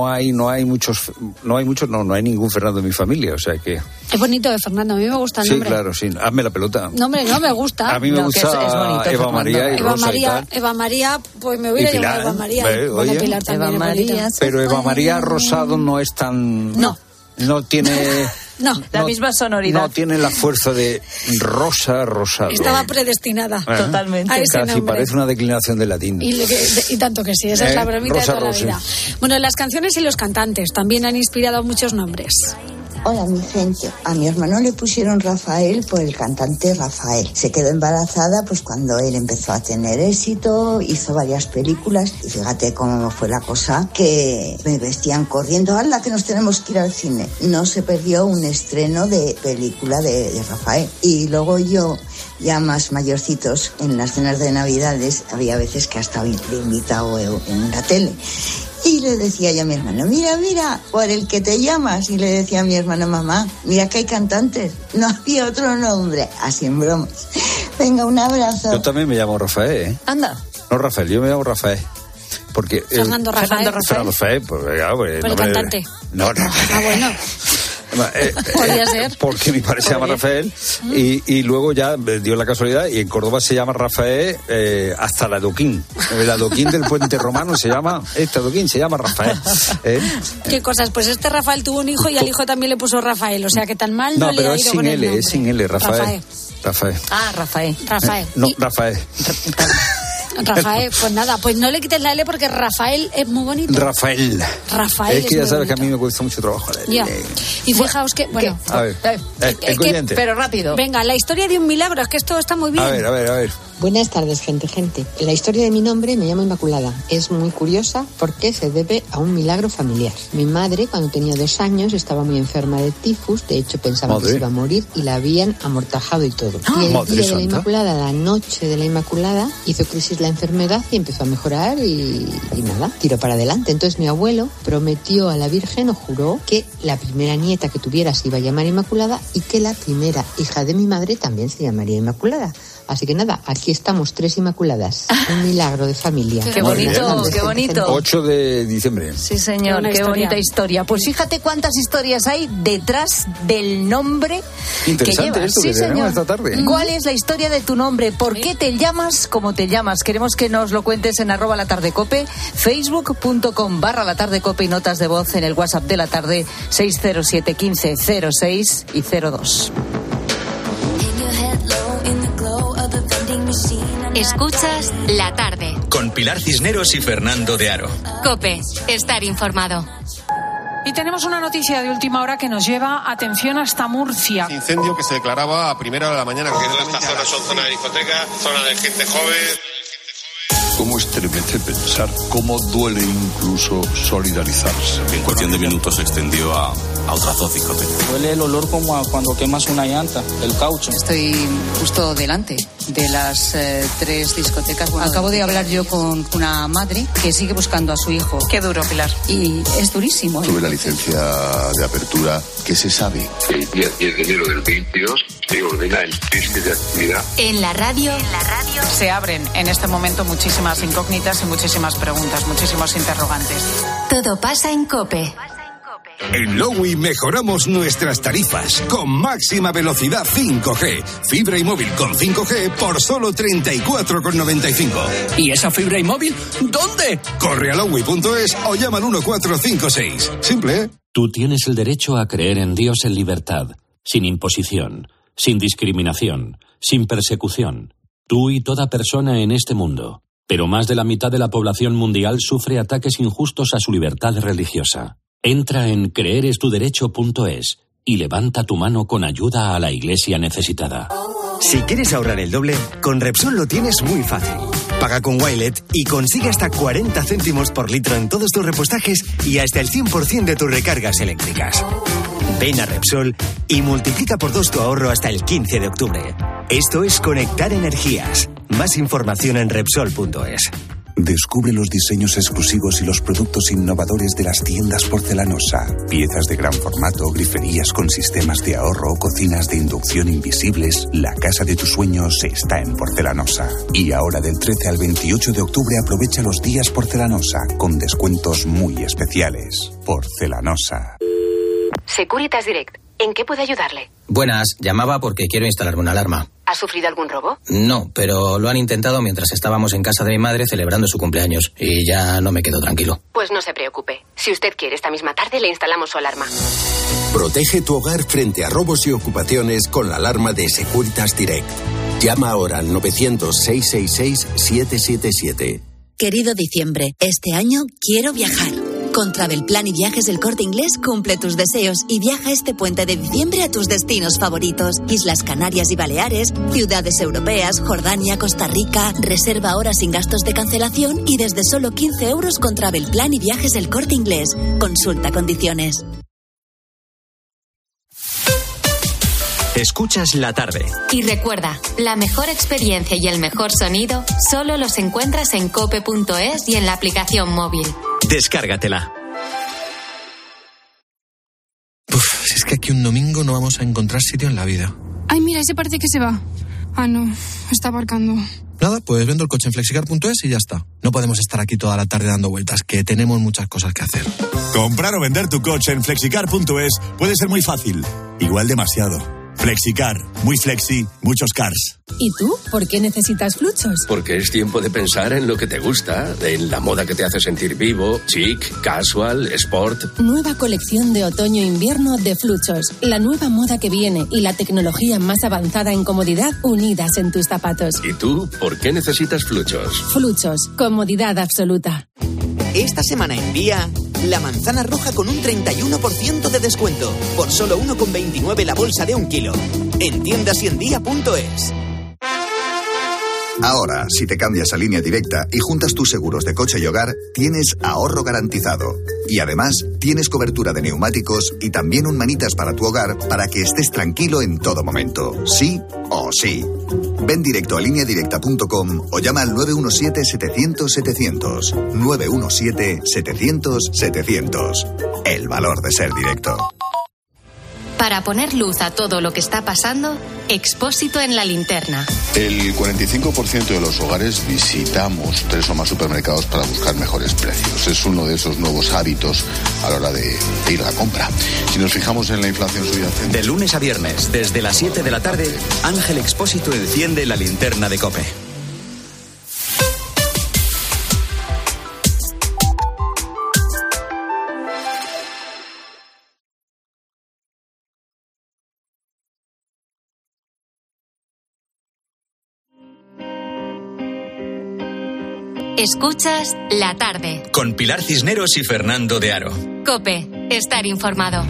no hay ningún Fernando en mi familia, o sea que... Es bonito de Fernando, a mí me gusta el Sí, nombre. claro, sí. Hazme la pelota. No, hombre, no me gusta. A mí me No, que gusta es bonito, Eva Fernando. María y Eva Rosa y María, tal. Eva María, pues me hubiera Y Pilar, llamado Eva María. ¿ves? Bueno, Oye. Pilar también Eva es bonita. María. Pero Eva María Rosado no es tan... No tiene... No, La misma sonoridad. No tiene la fuerza de Rosa Rosado. estaba predestinada. ¿Eh? Totalmente. A ese Casi nombre. parece una declinación del latín. Y tanto que sí, esa es la bromita Rosa de toda Rossi. la vida. Bueno, las canciones y los cantantes también han inspirado muchos nombres. Hola, mi gente. A mi hermano le pusieron Rafael por el cantante Rafael. Se quedó embarazada pues cuando él empezó a tener éxito, hizo varias películas y fíjate cómo fue la cosa, que me vestían corriendo, ¡hala, que nos tenemos que ir al cine! No se perdió un estreno de película de Rafael. Y luego yo, ya más mayorcitos, en las cenas de Navidades, había veces que hasta le invitado en la tele. Y le decía yo a mi hermano, mira, por el que te llamas. Y le decía a mi hermano, mamá, mira que hay cantantes. No había otro nombre. Así en bromas. Venga, un abrazo. Yo también me llamo Rafael, ¿eh? Anda. No Rafael, yo me llamo Rafael. Porque Fernando Rafael. Fernando Rafael, pues, claro, pues, Por el cantante. No. Ah, bueno. Podría ser. Porque mi padre se llama Rafael y luego ya dio la casualidad y en Córdoba se llama Rafael hasta el adoquín. El adoquín del puente romano se llama Rafael. ¿Qué cosas? Pues este Rafael tuvo un hijo y al hijo también le puso Rafael. O sea que tan mal no, No, le pero ha es ido sin con el L, nombre. es sin L, Rafael. Ah, Rafael. No, Rafael. Rafael, pues nada, pues no le quites la L porque Rafael es muy bonito. Rafael. Rafael Es que ya muy sabes que a bonito. mí me cuesta mucho trabajo la L. Ya. Y fijaos que, bueno, A ver, el coyente. Pero rápido. venga, la historia de un milagro, es que esto está muy bien. A ver. Buenas tardes, gente. La historia de mi nombre me llamo Inmaculada. Es muy curiosa porque se debe a un milagro familiar. Mi madre, cuando tenía 2 años, estaba muy enferma de tifus. De hecho, pensaba que se iba a morir y la habían amortajado y todo. Y el Madre día de la santa. Inmaculada, la noche de la Inmaculada, hizo crisis la enfermedad y empezó a mejorar y nada, tiró para adelante. Entonces mi abuelo prometió a la Virgen o juró que la primera nieta que tuviera se iba a llamar Inmaculada y que la primera hija de mi madre también se llamaría Inmaculada. Así que nada, aquí estamos 3 Inmaculadas. Un milagro de familia. Qué bonito, qué bonito. 8 de diciembre. Sí, señor, qué bonita historia. Pues fíjate cuántas historias hay detrás del nombre que Interesante llevas. esto que tenemos esta tarde. ¿Cuál es la historia de tu nombre? ¿Por qué te llamas como te llamas? Queremos que nos lo cuentes en @latardecope, facebook.com/latardecope y notas de voz en el WhatsApp de la tarde 607 15 06 y 02. Escuchas La Tarde. Con Pilar Cisneros y Fernando de Aro. COPE. Estar informado. Y tenemos una noticia de última hora que nos lleva, atención, hasta Murcia. Incendio que se declaraba a primera hora de la mañana. Estas zonas son zonas de discoteca, zonas de gente joven. Cómo estremece pensar, cómo duele incluso solidarizarse. En cuestión de minutos se extendió a otra discoteca. Huele el olor como a cuando quemas una llanta, el caucho. Estoy justo delante de las 3 discotecas. Bueno, acabo de hablar yo con una madre que sigue buscando a su hijo. Qué duro, Pilar. Y es durísimo. Tuve la licencia de apertura. ¿Qué se sabe? El día 10 de enero del 22 se ordena el cese de actividad. En la radio Se abren en este momento muchísimas incógnitas y muchísimas preguntas, muchísimos interrogantes. todo pasa en COPE. En Lowy mejoramos nuestras tarifas con máxima velocidad 5G. Fibra y móvil con 5G por solo 34,95. ¿Y esa fibra y móvil dónde? Corre a lowy.es o llama al 1456. Simple, ¿eh? Tú tienes el derecho a creer en Dios en libertad, sin imposición, sin discriminación, sin persecución. Tú y toda persona en este mundo. Pero más de la mitad de la población mundial sufre ataques injustos a su libertad religiosa. Entra en creerestuderecho.es y levanta tu mano con ayuda a la iglesia necesitada. Si quieres ahorrar el doble, con Repsol lo tienes muy fácil. Paga con Wilet y consigue hasta 40 céntimos por litro en todos tus repostajes y hasta el 100% de tus recargas eléctricas. Ven a Repsol y multiplica por 2 tu ahorro hasta el 15 de octubre. Esto es conectar energías. Más información en Repsol.es. Descubre los diseños exclusivos y los productos innovadores de las tiendas Porcelanosa. Piezas de gran formato, griferías con sistemas de ahorro, cocinas de inducción invisibles. La casa de tus sueños está en Porcelanosa. Y ahora del 13 al 28 de octubre aprovecha los días Porcelanosa con descuentos muy especiales. Porcelanosa. Securitas Direct. ¿En qué puedo ayudarle? Buenas, llamaba porque quiero instalarme una alarma. ¿Ha sufrido algún robo? No, pero lo han intentado mientras estábamos en casa de mi madre celebrando su cumpleaños y ya no me quedo tranquilo. Pues no se preocupe. Si usted quiere, esta misma tarde le instalamos su alarma. Protege tu hogar frente a robos y ocupaciones con la alarma de Securitas Direct. Llama ahora al 900-666-777. Querido diciembre, este año quiero viajar. Con Travelplan y Viajes del Corte Inglés cumple tus deseos y viaja este puente de diciembre a tus destinos favoritos. Islas Canarias y Baleares, ciudades europeas, Jordania, Costa Rica. Reserva ahora sin gastos de cancelación y desde solo 15 euros con Travelplan y Viajes del Corte Inglés. Consulta condiciones. Escuchas la tarde. Y recuerda, la mejor experiencia y el mejor sonido solo los encuentras en cope.es y en la aplicación móvil. Descárgatela. Si es que aquí un domingo no vamos a encontrar sitio en la vida. Ay, mira, ese parece que se va. Ah, no, está aparcando. Nada, pues vendo el coche en flexicar.es y ya está. No podemos estar aquí toda la tarde dando vueltas, que tenemos muchas cosas que hacer. Comprar o vender tu coche en flexicar.es puede ser muy fácil, igual demasiado. Flexicar, muy flexi, muchos cars. ¿Y tú? ¿Por qué necesitas Fluchos? Porque es tiempo de pensar en lo que te gusta, en la moda que te hace sentir vivo, chic, casual, sport. Nueva colección de otoño-invierno de Fluchos. La nueva moda que viene y la tecnología más avanzada en comodidad unidas en tus zapatos. ¿Y tú? ¿Por qué necesitas Fluchos? Fluchos, comodidad absoluta. Esta semana en Día, la manzana roja con un 31% de descuento. Por solo 1,29 la bolsa de 1 kilo. En tiendasyendia.es. Ahora, si te cambias a Línea Directa y juntas tus seguros de coche y hogar, tienes ahorro garantizado. Y además, tienes cobertura de neumáticos y también un manitas para tu hogar para que estés tranquilo en todo momento. Sí o sí. Ven directo a lineadirecta.com o llama al 917-700-700. 917-700-700. El valor de ser directo. Para poner luz a todo lo que está pasando, Expósito en la linterna. El 45% de los hogares visitamos 3 o más supermercados para buscar mejores precios. Es uno de esos nuevos hábitos a la hora de ir a la compra. Si nos fijamos en la inflación subyacente... De lunes a viernes, desde las 7 de la tarde, Ángel Expósito enciende la linterna de COPE. Escuchas La Tarde. Con Pilar Cisneros y Fernando de Aro. COPE. Estar informado.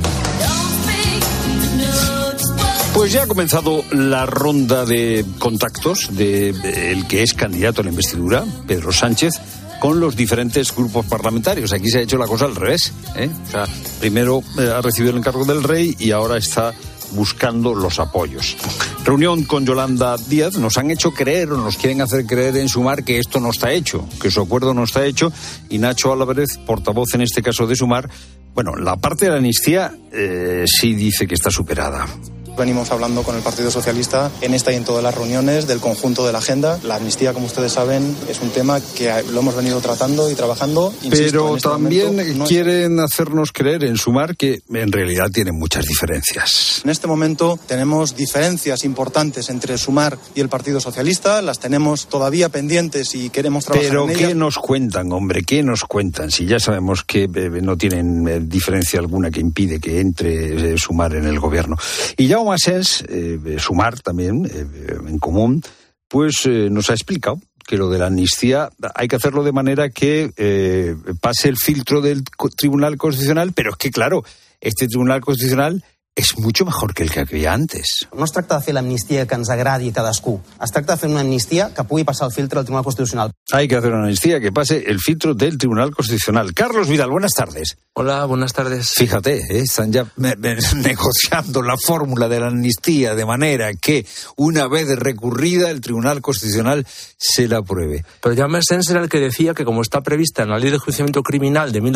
Pues ya ha comenzado la ronda de contactos de el que es candidato a la investidura, Pedro Sánchez, con los diferentes grupos parlamentarios. Aquí se ha hecho la cosa al revés, ¿eh? O sea, primero ha recibido el encargo del rey y ahora está buscando los apoyos. Reunión con Yolanda Díaz. Nos han hecho creer o nos quieren hacer creer en Sumar que esto no está hecho, que su acuerdo no está hecho, y Nacho Álvarez, portavoz en este caso de Sumar, bueno, la parte de la amnistía sí dice que está superada. Venimos hablando con el Partido Socialista en esta y en todas las reuniones del conjunto de la agenda. La amnistía, como ustedes saben, es un tema que lo hemos venido tratando y trabajando. Pero también quieren hacernos creer en Sumar que en realidad tienen muchas diferencias. En este momento tenemos diferencias importantes entre Sumar y el Partido Socialista. Las tenemos todavía pendientes y queremos trabajar en ellas. Pero ¿qué nos cuentan, hombre? ¿Qué nos cuentan? Si ya sabemos que no tienen diferencia alguna que impide que entre Sumar en el gobierno. Y Jaume Asens, Sumar también, en común, pues nos ha explicado que lo de la amnistía hay que hacerlo de manera que pase el filtro del Tribunal Constitucional, pero es que, claro, este Tribunal Constitucional és mucho mejor que el que havia antes. No es tracta de fer l'amnistia que ens agradi a cadascú. Es tracta de fer una amnistia que pugui passar el filtre del Tribunal Constitucional. Hay que hacer una amnistía que pase el filtro del Tribunal Constitucional. Carlos Vidal, buenas tardes. Hola, buenas tardes. Fíjate, están ya negociando la fórmula de la amnistía de manera que, una vez recurrida, el Tribunal Constitucional se la apruebe. Pero Jaume Asens era el que decía que, como está prevista en la Ley de Enjuiciamiento Criminal de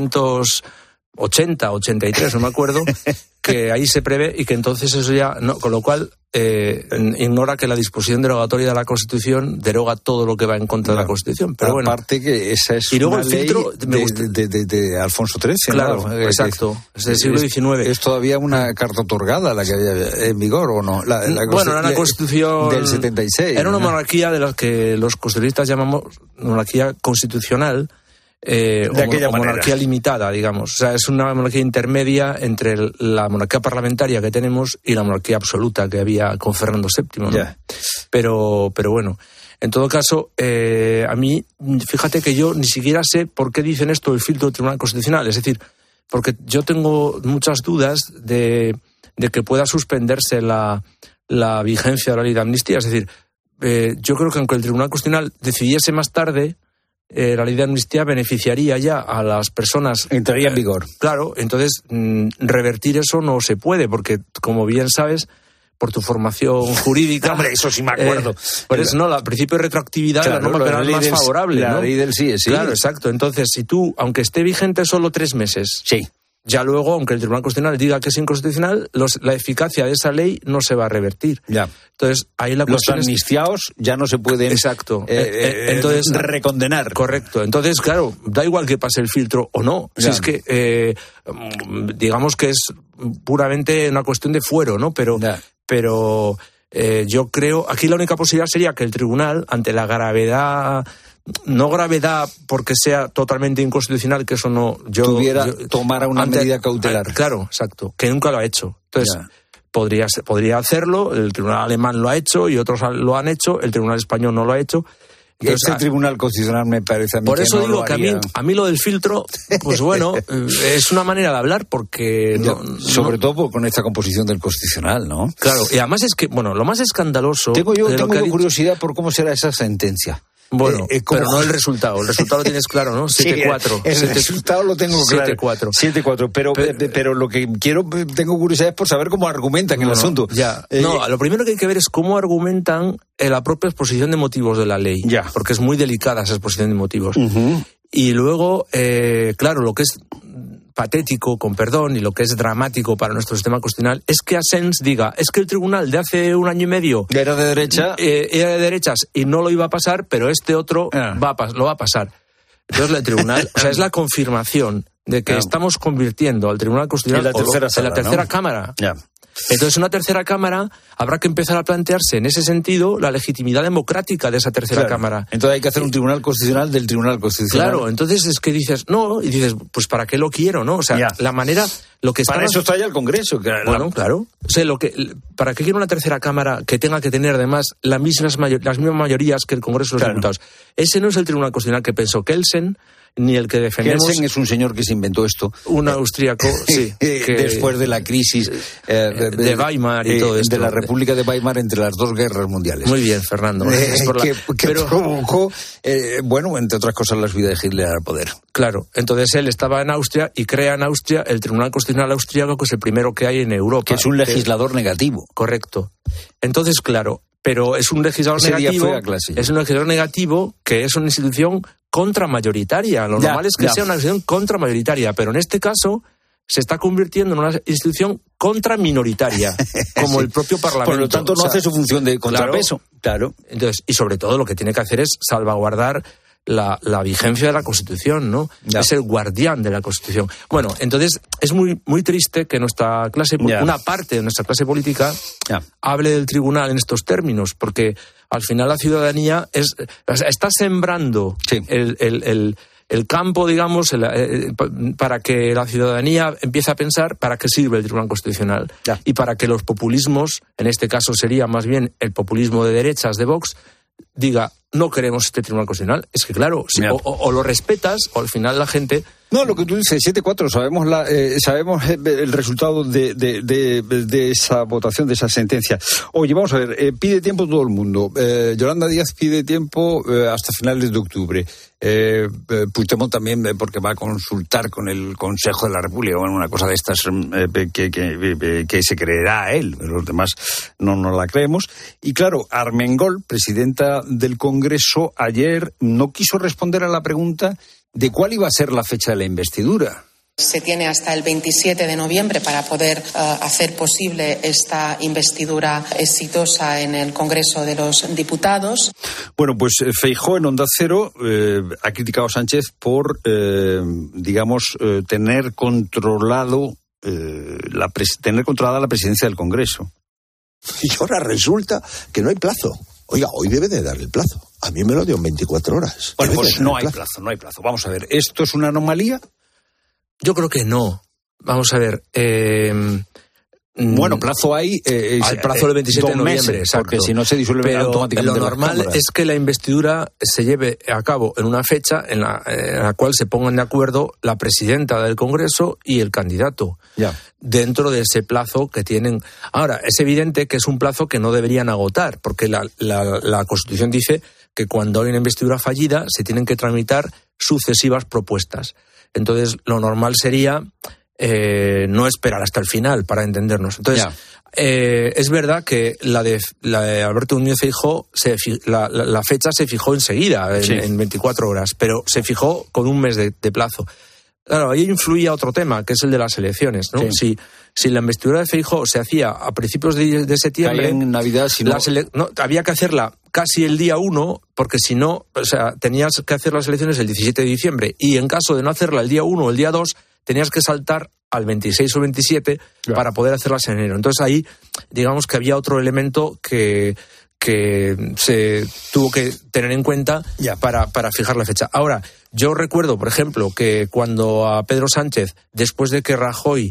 1880, 83, no me acuerdo, que ahí se prevé y que entonces eso ya no, con lo cual ignora que la disposición derogatoria de la Constitución deroga todo lo que va en contra de la Constitución. Pero bueno, aparte que esa es y luego una el filtro ley de Alfonso XIII. Claro, ¿no? Exacto, es del siglo XIX. Es todavía una carta otorgada la que había en vigor, ¿o no? Bueno, era una Constitución del 76. Era una monarquía de las que los constitucionalistas llamamos monarquía constitucional. O monarquía limitada, digamos. O sea, es una monarquía intermedia entre la monarquía parlamentaria que tenemos y la monarquía absoluta que había con Fernando VII, ¿no? Yeah. Pero bueno, en todo caso, a mí, fíjate que yo ni siquiera sé por qué dicen esto el filtro del Tribunal Constitucional. Es decir, porque yo tengo muchas dudas de que pueda suspenderse la vigencia de la ley de amnistía. Es decir, yo creo que aunque el Tribunal Constitucional decidiese más tarde, la ley de amnistía beneficiaría ya a las personas. Entraría en vigor. Claro, entonces revertir eso no se puede, porque como bien sabes, por tu formación jurídica... Hombre, eso sí me acuerdo. Por eso no, el principio de retroactividad, claro, la norma penal más favorable, la ¿no? ley del sí. Claro, exacto. Entonces, si tú, aunque esté vigente solo 3 meses... Sí. Ya luego, aunque el Tribunal Constitucional diga que es inconstitucional, la eficacia de esa ley no se va a revertir. Ya. Entonces, ahí la cuestión los amnistiados ya no se pueden entonces, recondenar. Correcto. Entonces, claro, da igual que pase el filtro o no. Ya. Si es que, digamos que es puramente una cuestión de fuero, ¿no? Pero yo creo, aquí la única posibilidad sería que el tribunal, ante la gravedad... No gravedad porque sea totalmente inconstitucional, que eso no... tomara una medida cautelar. Claro, exacto, que nunca lo ha hecho. Entonces, podría hacerlo, el tribunal alemán lo ha hecho y otros lo han hecho, el tribunal español no lo ha hecho. Entonces, este Tribunal Constitucional me parece a mí por que eso no digo lo que haría. a mí lo del filtro, pues bueno, es una manera de hablar porque... sobre todo con esta composición del Constitucional, ¿no? Claro, y además es que, bueno, lo más escandaloso... Tengo curiosidad por cómo será esa sentencia. Bueno, pero no el resultado. El resultado lo tienes claro, ¿no? 7-4. El resultado lo tengo claro. 7-4. Pero lo que tengo curiosidad es por saber cómo argumentan el asunto. Ya. Lo primero que hay que ver es cómo argumentan la propia exposición de motivos de la ley. Ya. Porque es muy delicada esa exposición de motivos. Uh-huh. Y luego, claro, lo que es patético, con perdón, y lo que es dramático para nuestro sistema constitucional es que Asens diga, es que el tribunal de hace 1 año y medio era de derecha, era de derechas y no lo iba a pasar, pero este otro lo va a pasar. Entonces el tribunal, o sea, es la confirmación de que estamos convirtiendo al Tribunal Constitucional en la tercera cámara. Ya. Entonces, una tercera cámara habrá que empezar a plantearse en ese sentido la legitimidad democrática de esa tercera cámara. Entonces hay que hacer un Tribunal Constitucional del Tribunal Constitucional. Claro, entonces es que dices, pues ¿para qué lo quiero, no? O sea, la manera, lo que para eso está ya el Congreso. Bueno, claro. O sea, ¿para qué quiero una tercera cámara que tenga que tener además las mismas mayorías que el Congreso de los Diputados? Ese no es el Tribunal Constitucional que pensó Kelsen, ni el que defendemos. Kelsen es un señor que se inventó esto. Un austríaco, sí. Después de la crisis de Weimar y todo esto. De la República de Weimar entre las 2 guerras mundiales. Muy bien, Fernando. Que provocó, entre otras cosas, la subida de Hitler al poder. Claro. Entonces él estaba en Austria y crea en Austria el Tribunal Constitucional Austríaco, que es el primero que hay en Europa. Que es un legislador negativo. Correcto. Entonces, claro, pero es un legislador negativo. Es un legislador negativo que es una institución contramayoritaria. Lo normal es que sea una institución contramayoritaria, pero en este caso se está convirtiendo en una institución contraminoritaria, como el propio Parlamento. Por lo tanto, no hace su función de contrapeso. Claro. Entonces, y sobre todo lo que tiene que hacer es salvaguardar la vigencia de la Constitución, ¿no? Ya. Es el guardián de la Constitución. Bueno, entonces es muy, muy triste que nuestra clase, una parte de nuestra clase política hable del tribunal en estos términos, porque al final la ciudadanía está sembrando el campo, digamos, para que la ciudadanía empiece a pensar para qué sirve el Tribunal Constitucional y para que los populismos, en este caso sería más bien el populismo de derechas de Vox, diga, no queremos este Tribunal Constitucional. Es que claro, o lo respetas o al final la gente... No, lo que tú dices, 7-4, sabemos el resultado de esa votación, de esa sentencia. Oye, vamos a ver, pide tiempo todo el mundo. Yolanda Díaz pide tiempo hasta finales de octubre. Puigdemont también, porque va a consultar con el Consejo de la República, bueno, una cosa de estas que se creerá a él, los demás no nos la creemos. Y claro, Armengol, presidenta del Congreso, ayer no quiso responder a la pregunta de cuál iba a ser la fecha de la investidura. Se tiene hasta el 27 de noviembre para poder hacer posible esta investidura exitosa en el Congreso de los Diputados. Bueno, pues Feijóo en Onda Cero ha criticado a Sánchez por, tener controlada la presidencia del Congreso. Y ahora resulta que no hay plazo. Oiga, hoy debe de dar el plazo. A mí me lo dio en 24 horas. Bueno, pues no hay plazo. Vamos a ver, ¿esto es una anomalía? Yo creo que no. Vamos a ver. Bueno, plazo hay. Al plazo del 27 de noviembre, exacto. Porque si no se disuelve automáticamente. Lo normal es que la investidura se lleve a cabo en una fecha en la cual se pongan de acuerdo la presidenta del Congreso y el candidato. Ya. Dentro de ese plazo que tienen. Ahora, es evidente que es un plazo que no deberían agotar, porque la Constitución dice que cuando hay una investidura fallida se tienen que tramitar sucesivas propuestas. Entonces, lo normal sería no esperar hasta el final para entendernos. Entonces, es verdad que la de Alberto Núñez Feijóo, la fecha se fijó enseguida, en 24 horas, pero se fijó con un mes de plazo. Claro, ahí influía otro tema, que es el de las elecciones, ¿no? Sí. Si la investidura de Feijóo se hacía a principios de septiembre, en Navidad, había que hacerla casi el día 1, porque si no, tenías que hacer las elecciones el 17 de diciembre, y en caso de no hacerla el día 1 o el día 2, tenías que saltar al 26 o 27 para poder hacerlas en enero. Entonces ahí, digamos que había otro elemento que se tuvo que tener en cuenta para fijar la fecha. Ahora, yo recuerdo, por ejemplo, que cuando a Pedro Sánchez, después de que Rajoy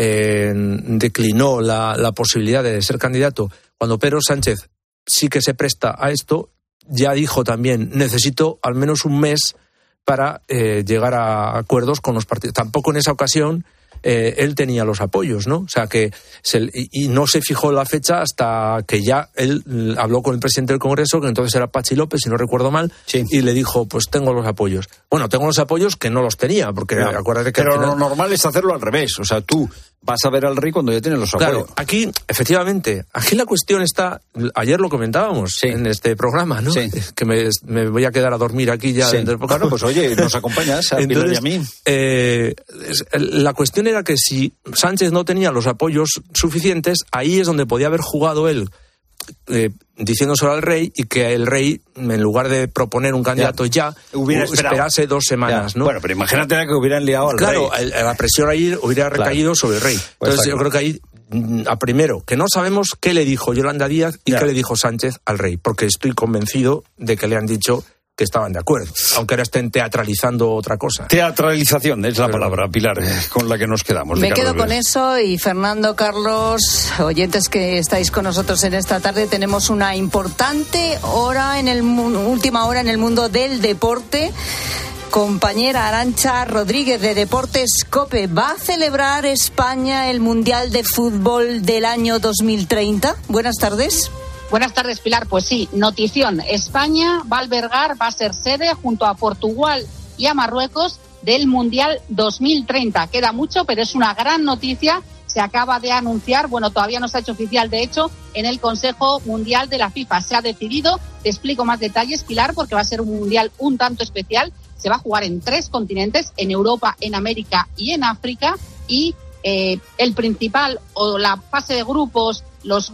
declinó la posibilidad de ser candidato, cuando Pedro Sánchez sí que se presta a esto, ya dijo también, necesito al menos un mes para llegar a acuerdos con los partidos. Tampoco en esa ocasión él tenía los apoyos, ¿no? O sea que y no se fijó la fecha hasta que ya él habló con el presidente del Congreso, que entonces era Pachi López, si no recuerdo mal, y le dijo, pues tengo los apoyos. Bueno, tengo los apoyos que no los tenía, porque acuérdate que pero al final... lo normal es hacerlo al revés, o sea, tú vas a ver al rey cuando ya tienes los apoyos. Claro, aquí, efectivamente, aquí la cuestión está, ayer lo comentábamos en este programa, ¿no? Sí. Que me voy a quedar a dormir aquí ya. Claro, pues oye, nos acompañas a Pilar y a mí. La cuestión era que si Sánchez no tenía los apoyos suficientes, ahí es donde podía haber jugado él diciéndoselo al rey, y que el rey, en lugar de proponer un candidato esperase 2 semanas, ¿no? Bueno, pero imagínate que hubieran liado al rey. Claro, la presión ahí hubiera recaído sobre el rey. Entonces yo creo que ahí, primero, que no sabemos qué le dijo Yolanda Díaz y qué le dijo Sánchez al rey, porque estoy convencido de que le han dicho que estaban de acuerdo, aunque ahora estén teatralizando otra cosa. Teatralización es la palabra, Pilar, con la que nos quedamos. Me quedo con eso, y Fernando, Carlos, oyentes que estáis con nosotros en esta tarde, tenemos una importante última hora en el mundo del deporte. Compañera Arantxa Rodríguez de Deportes COPE, ¿va a celebrar España el Mundial de Fútbol del año 2030? Buenas tardes. Buenas tardes, Pilar. Pues sí, notición. España va a albergar, va a ser sede junto a Portugal y a Marruecos del Mundial 2030. Queda mucho, pero es una gran noticia. Se acaba de anunciar, bueno, todavía no se ha hecho oficial, de hecho, en el Consejo Mundial de la FIFA. Se ha decidido, te explico más detalles, Pilar, porque va a ser un mundial un tanto especial. Se va a jugar en 3 continentes, en Europa, en América y en África. y el principal o la fase de grupos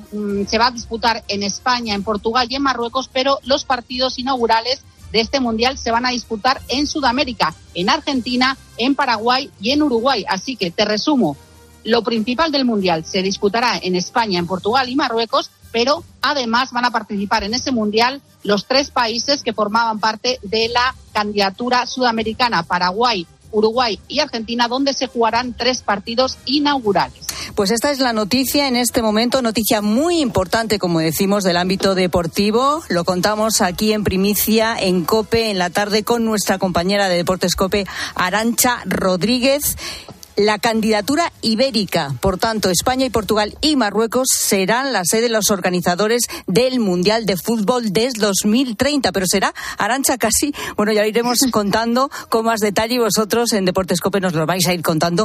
se va a disputar en España, en Portugal y en Marruecos, pero los partidos inaugurales de este Mundial se van a disputar en Sudamérica, en Argentina, en Paraguay y en Uruguay. Así que te resumo, lo principal del Mundial se disputará en España, en Portugal y Marruecos, pero además van a participar en ese Mundial los 3 países que formaban parte de la candidatura sudamericana, Paraguay, Uruguay y Argentina, donde se jugarán 3 partidos inaugurales. Pues esta es la noticia en este momento, noticia muy importante, como decimos, del ámbito deportivo. Lo contamos aquí en primicia en COPE en la tarde con nuestra compañera de Deportes COPE, Arantxa Rodríguez. La candidatura ibérica, por tanto, España y Portugal y Marruecos serán la sede de los organizadores del Mundial de Fútbol desde 2030. Pero será, Arantxa, casi, bueno, ya lo iremos contando con más detalle y vosotros en Deportes COPE nos lo vais a ir contando.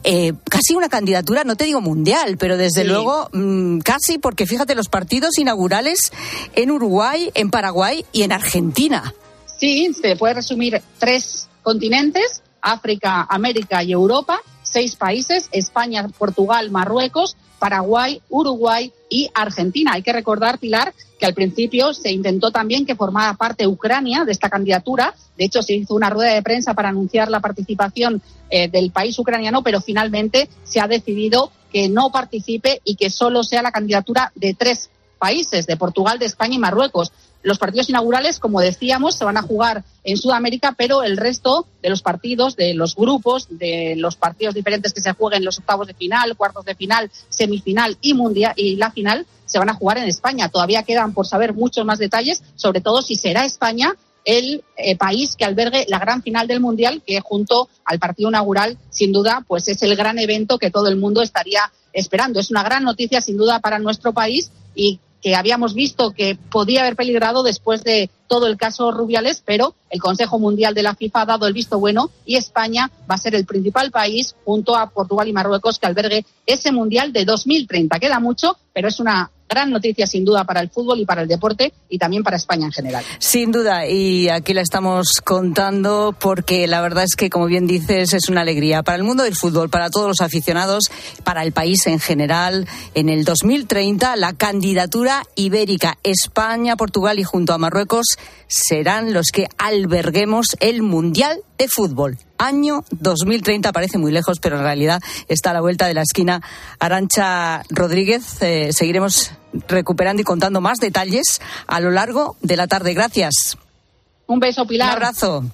Casi una candidatura, no te digo mundial, pero desde luego casi, porque fíjate, los partidos inaugurales en Uruguay, en Paraguay y en Argentina. Sí, se puede resumir 3 continentes, África, América y Europa. 6 países, España, Portugal, Marruecos, Paraguay, Uruguay y Argentina. Hay que recordar, Pilar, que al principio se intentó también que formara parte Ucrania de esta candidatura. De hecho, se hizo una rueda de prensa para anunciar la participación del país ucraniano, pero finalmente se ha decidido que no participe y que solo sea la candidatura de 3 países, de Portugal, de España y Marruecos. Los partidos inaugurales, como decíamos, se van a jugar en Sudamérica, pero el resto de los partidos, de los grupos, de los partidos diferentes que se jueguen, los octavos de final, cuartos de final, semifinal y mundial y la final, se van a jugar en España. Todavía quedan por saber muchos más detalles, sobre todo si será España el país que albergue la gran final del Mundial, que junto al partido inaugural, sin duda, pues es el gran evento que todo el mundo estaría esperando. Es una gran noticia, sin duda, para nuestro país y que habíamos visto que podía haber peligrado después de todo el caso Rubiales, pero el Consejo Mundial de la FIFA ha dado el visto bueno y España va a ser el principal país, junto a Portugal y Marruecos, que albergue ese Mundial de 2030. Queda mucho, pero es una gran noticia sin duda para el fútbol y para el deporte y también para España en general. Sin duda, y aquí la estamos contando porque la verdad es que, como bien dices, es una alegría para el mundo del fútbol, para todos los aficionados, para el país en general. En el 2030, la candidatura ibérica, España, Portugal y junto a Marruecos serán los que alberguemos el Mundial de Fútbol. Año 2030, parece muy lejos, pero en realidad está a la vuelta de la esquina. Arantxa Rodríguez, seguiremos recuperando y contando más detalles a lo largo de la tarde. Gracias. Un beso, Pilar. Un abrazo.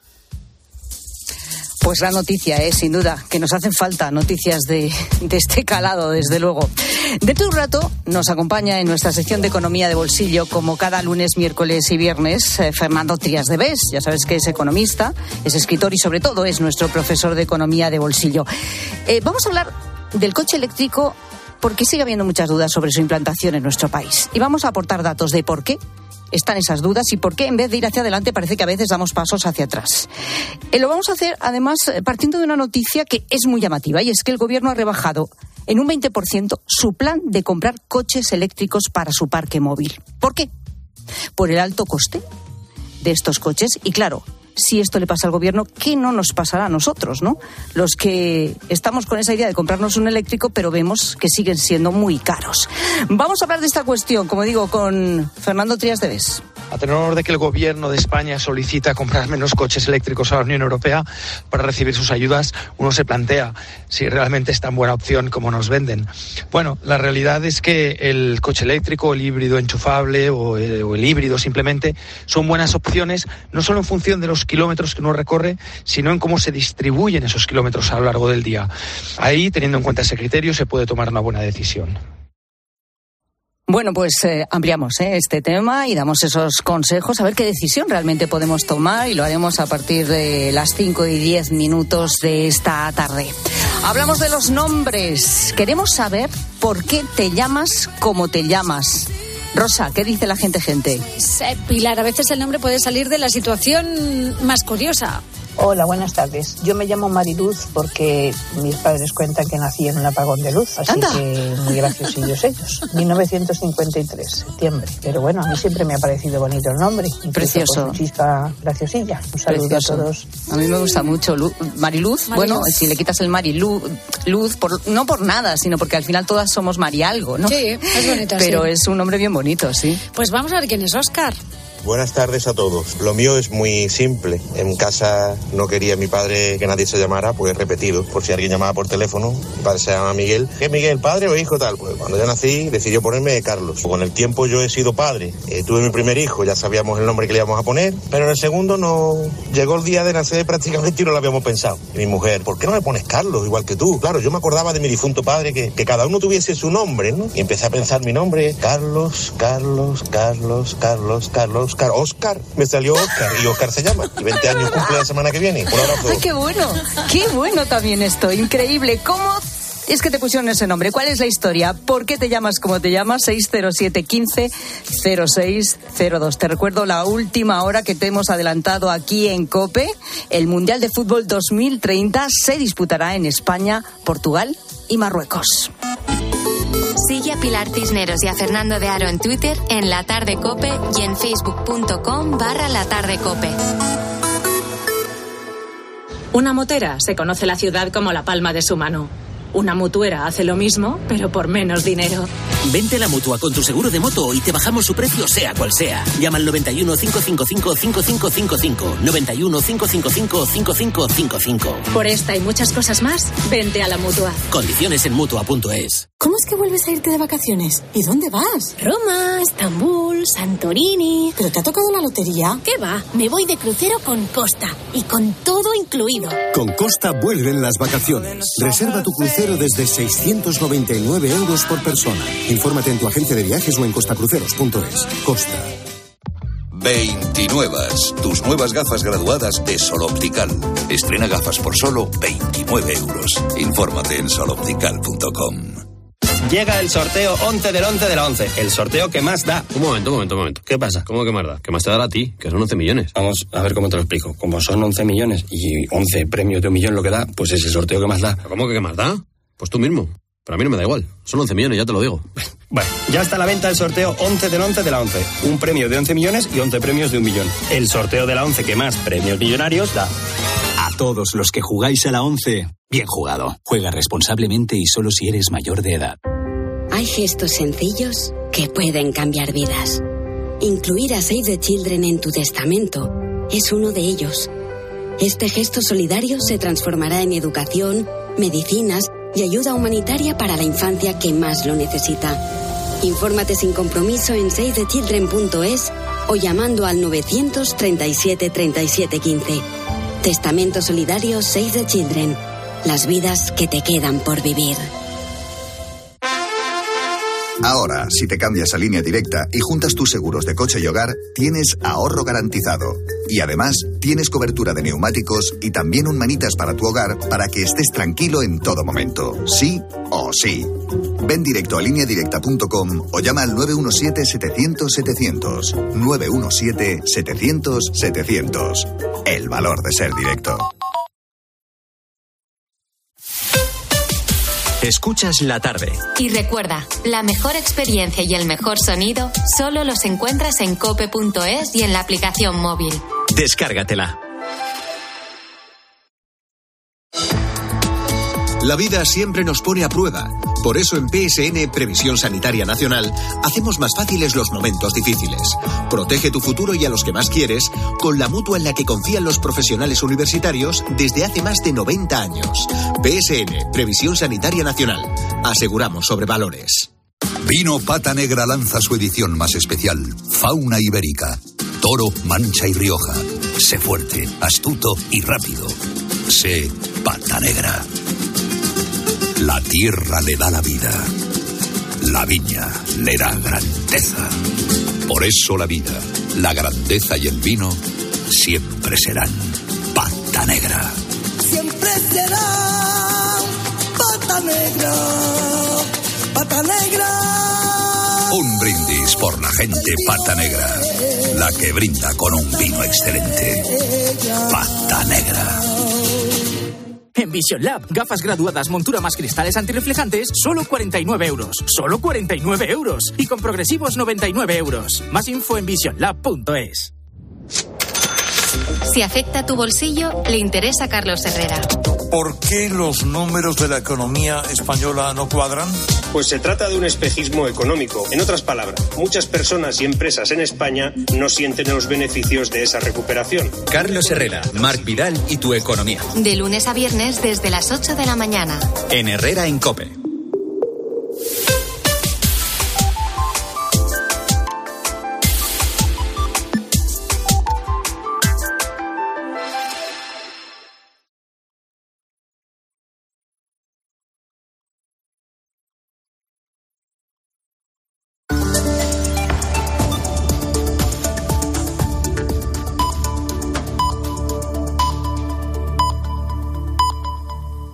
Pues la noticia, sin duda, que nos hacen falta noticias de este calado, desde luego. Dentro de un rato nos acompaña en nuestra sección de Economía de Bolsillo, como cada lunes, miércoles y viernes, Fernando Trías de Bes. Ya sabes que es economista, es escritor y sobre todo es nuestro profesor de Economía de Bolsillo. Vamos a hablar del coche eléctrico porque sigue habiendo muchas dudas sobre su implantación en nuestro país. Y vamos a aportar datos de por qué están esas dudas y por qué en vez de ir hacia adelante parece que a veces damos pasos hacia atrás. Lo vamos a hacer además partiendo de una noticia que es muy llamativa y es que el gobierno ha rebajado en un 20% su plan de comprar coches eléctricos para su parque móvil. ¿Por qué? Por el alto coste de estos coches y claro, si esto le pasa al gobierno, ¿qué no nos pasará a nosotros, no? Los que estamos con esa idea de comprarnos un eléctrico, pero vemos que siguen siendo muy caros. Vamos a hablar de esta cuestión, como digo, con Fernando Trías de Bes. A tenor de que el gobierno de España solicita comprar menos coches eléctricos a la Unión Europea para recibir sus ayudas, uno se plantea si realmente es tan buena opción como nos venden. Bueno, la realidad es que el coche eléctrico, el híbrido enchufable o el híbrido simplemente son buenas opciones, no solo en función de los kilómetros que uno recorre, sino en cómo se distribuyen esos kilómetros a lo largo del día. Ahí, teniendo en cuenta ese criterio, se puede tomar una buena decisión. Bueno, pues ampliamos este tema y damos esos consejos a ver qué decisión realmente podemos tomar y lo haremos a partir de las 5:10 de esta tarde. Hablamos de los nombres. Queremos saber por qué te llamas como te llamas. Rosa, ¿qué dice la gente? Pilar, a veces el nombre puede salir de la situación más curiosa. Hola, buenas tardes. Yo me llamo Mariluz porque mis padres cuentan que nací en un apagón de luz, así ¡Anda! que muy graciosillos ellos. 1953, septiembre. Pero bueno, a mí siempre me ha parecido bonito el nombre. Precioso. Con su chispa graciosilla. Un saludo Precioso. a todos. A mí me gusta mucho Mariluz. Bueno, si le quitas el Mariluz, no por nada, sino porque al final todas somos Mari algo, ¿no? Sí, es bonito. Pero sí. es un nombre bien bonito, sí. Pues vamos a ver quién es Óscar. Buenas tardes a todos. Lo mío es muy simple. En casa no quería mi padre que nadie se llamara, pues repetido, por si alguien llamaba por teléfono. Mi padre se llama Miguel. ¿Qué Miguel, padre o hijo tal? Pues cuando yo nací decidió ponerme Carlos. Con el tiempo yo he sido padre. Tuve mi primer hijo, ya sabíamos el nombre que le íbamos a poner, pero en el segundo no llegó el día de nacer prácticamente y no lo habíamos pensado. Y mi mujer, ¿por qué no me pones Carlos igual que tú? Claro, yo me acordaba de mi difunto padre que cada uno tuviese su nombre, ¿no? Y empecé a pensar mi nombre, Carlos, Óscar. Me salió Óscar y Óscar se llama. Y 20 años cumple la semana que viene. Un abrazo. ¡Ay, qué bueno! ¡Qué bueno también esto! Increíble. ¿Cómo es que te pusieron ese nombre? ¿Cuál es la historia? ¿Por qué te llamas como te llamas? 607-15-0602. Te recuerdo la última hora que te hemos adelantado aquí en COPE. El Mundial de Fútbol 2030 se disputará en España, Portugal y Marruecos. Sigue a Pilar Cisneros y a Fernando de Aro en Twitter, en La Tarde COPE y en facebook.com/latardecope. Una motera se conoce la ciudad como la palma de su mano. Una mutuera hace lo mismo, pero por menos dinero. Vente a la Mutua con tu seguro de moto y te bajamos su precio sea cual sea. Llama al 91 555 5555. 91 555 5555. Por esta y muchas cosas más, vente a la Mutua. Condiciones en Mutua.es. ¿Cómo es que vuelves a irte de vacaciones? ¿Y dónde vas? Roma, Estambul, Santorini. ¿Pero te ha tocado la lotería? ¿Qué va? Me voy de crucero con Costa y con todo incluido. Con Costa vuelven las vacaciones. Reserva tu crucero desde 699 euros por persona. Infórmate en tu agencia de viajes o en costacruceros.es. Costa. 29. Tus nuevas gafas graduadas de Sol Optical. Estrena gafas por solo 29 euros. Infórmate en soloptical.com. Llega el sorteo 11 del 11 de la 11. El sorteo que más da. Un momento. ¿Qué pasa? ¿Cómo que más da? ¿Qué más te dará a ti? Que son 11 millones. Vamos a ver cómo te lo explico. Como son 11 millones y 11 premios de 1 millón lo que da, pues es el sorteo que más da. ¿Cómo que más da? Pues tú mismo. Pero a mí no me da igual. Son 11 millones, ya te lo digo. Bueno, ya está a la venta el sorteo 11 del 11 de la 11. Un premio de 11 millones y 11 premios de 1 millón. El sorteo de la 11 que más premios millonarios da. A todos los que jugáis a la 11, bien jugado. Juega responsablemente y solo si eres mayor de edad. Hay gestos sencillos que pueden cambiar vidas. Incluir a Save the Children en tu testamento es uno de ellos. Este gesto solidario se transformará en educación, medicinas y ayuda humanitaria para la infancia que más lo necesita. Infórmate sin compromiso en savethechildren.es o llamando al 937 37 15. Testamento solidario Save the Children. Las vidas que te quedan por vivir. Ahora, si te cambias a Línea Directa y juntas tus seguros de coche y hogar, tienes ahorro garantizado. Y además, tienes cobertura de neumáticos y también un manitas para tu hogar para que estés tranquilo en todo momento. Sí o sí. Ven directo a lineadirecta.com o llama al 917-700-700. 917-700-700. El valor de ser directo. Escuchas La Tarde. Y recuerda, la mejor experiencia y el mejor sonido solo los encuentras en cope.es y en la aplicación móvil. Descárgatela. La vida siempre nos pone a prueba. Por eso en PSN, Previsión Sanitaria Nacional, hacemos más fáciles los momentos difíciles. Protege tu futuro y a los que más quieres con la mutua en la que confían los profesionales universitarios desde hace más de 90 años. PSN, Previsión Sanitaria Nacional. Aseguramos sobre valores. Vino Pata Negra lanza su edición más especial, Fauna Ibérica. Toro, Mancha y Rioja. Sé fuerte, astuto y rápido. Sé Pata Negra. La tierra le da la vida. La viña le da grandeza. Por eso la vida, la grandeza y el vino siempre serán Pata Negra. Siempre será Pata Negra. Pata Negra. Un brindis por la gente potente Pata Negra. La que brinda con un vino excelente. Pata Negra. En Vision Lab, gafas graduadas, montura más cristales antirreflejantes, solo 49 euros. ¡Solo 49 euros! Y con progresivos 99 euros. Más info en visionlab.es. Si afecta a tu bolsillo, le interesa a Carlos Herrera. ¿Por qué los números de la economía española no cuadran? Pues se trata de un espejismo económico. En otras palabras, muchas personas y empresas en España no sienten los beneficios de esa recuperación. Carlos Herrera, Marc Vidal y tu economía. De lunes a viernes desde las 8 de la mañana. En Herrera en COPE.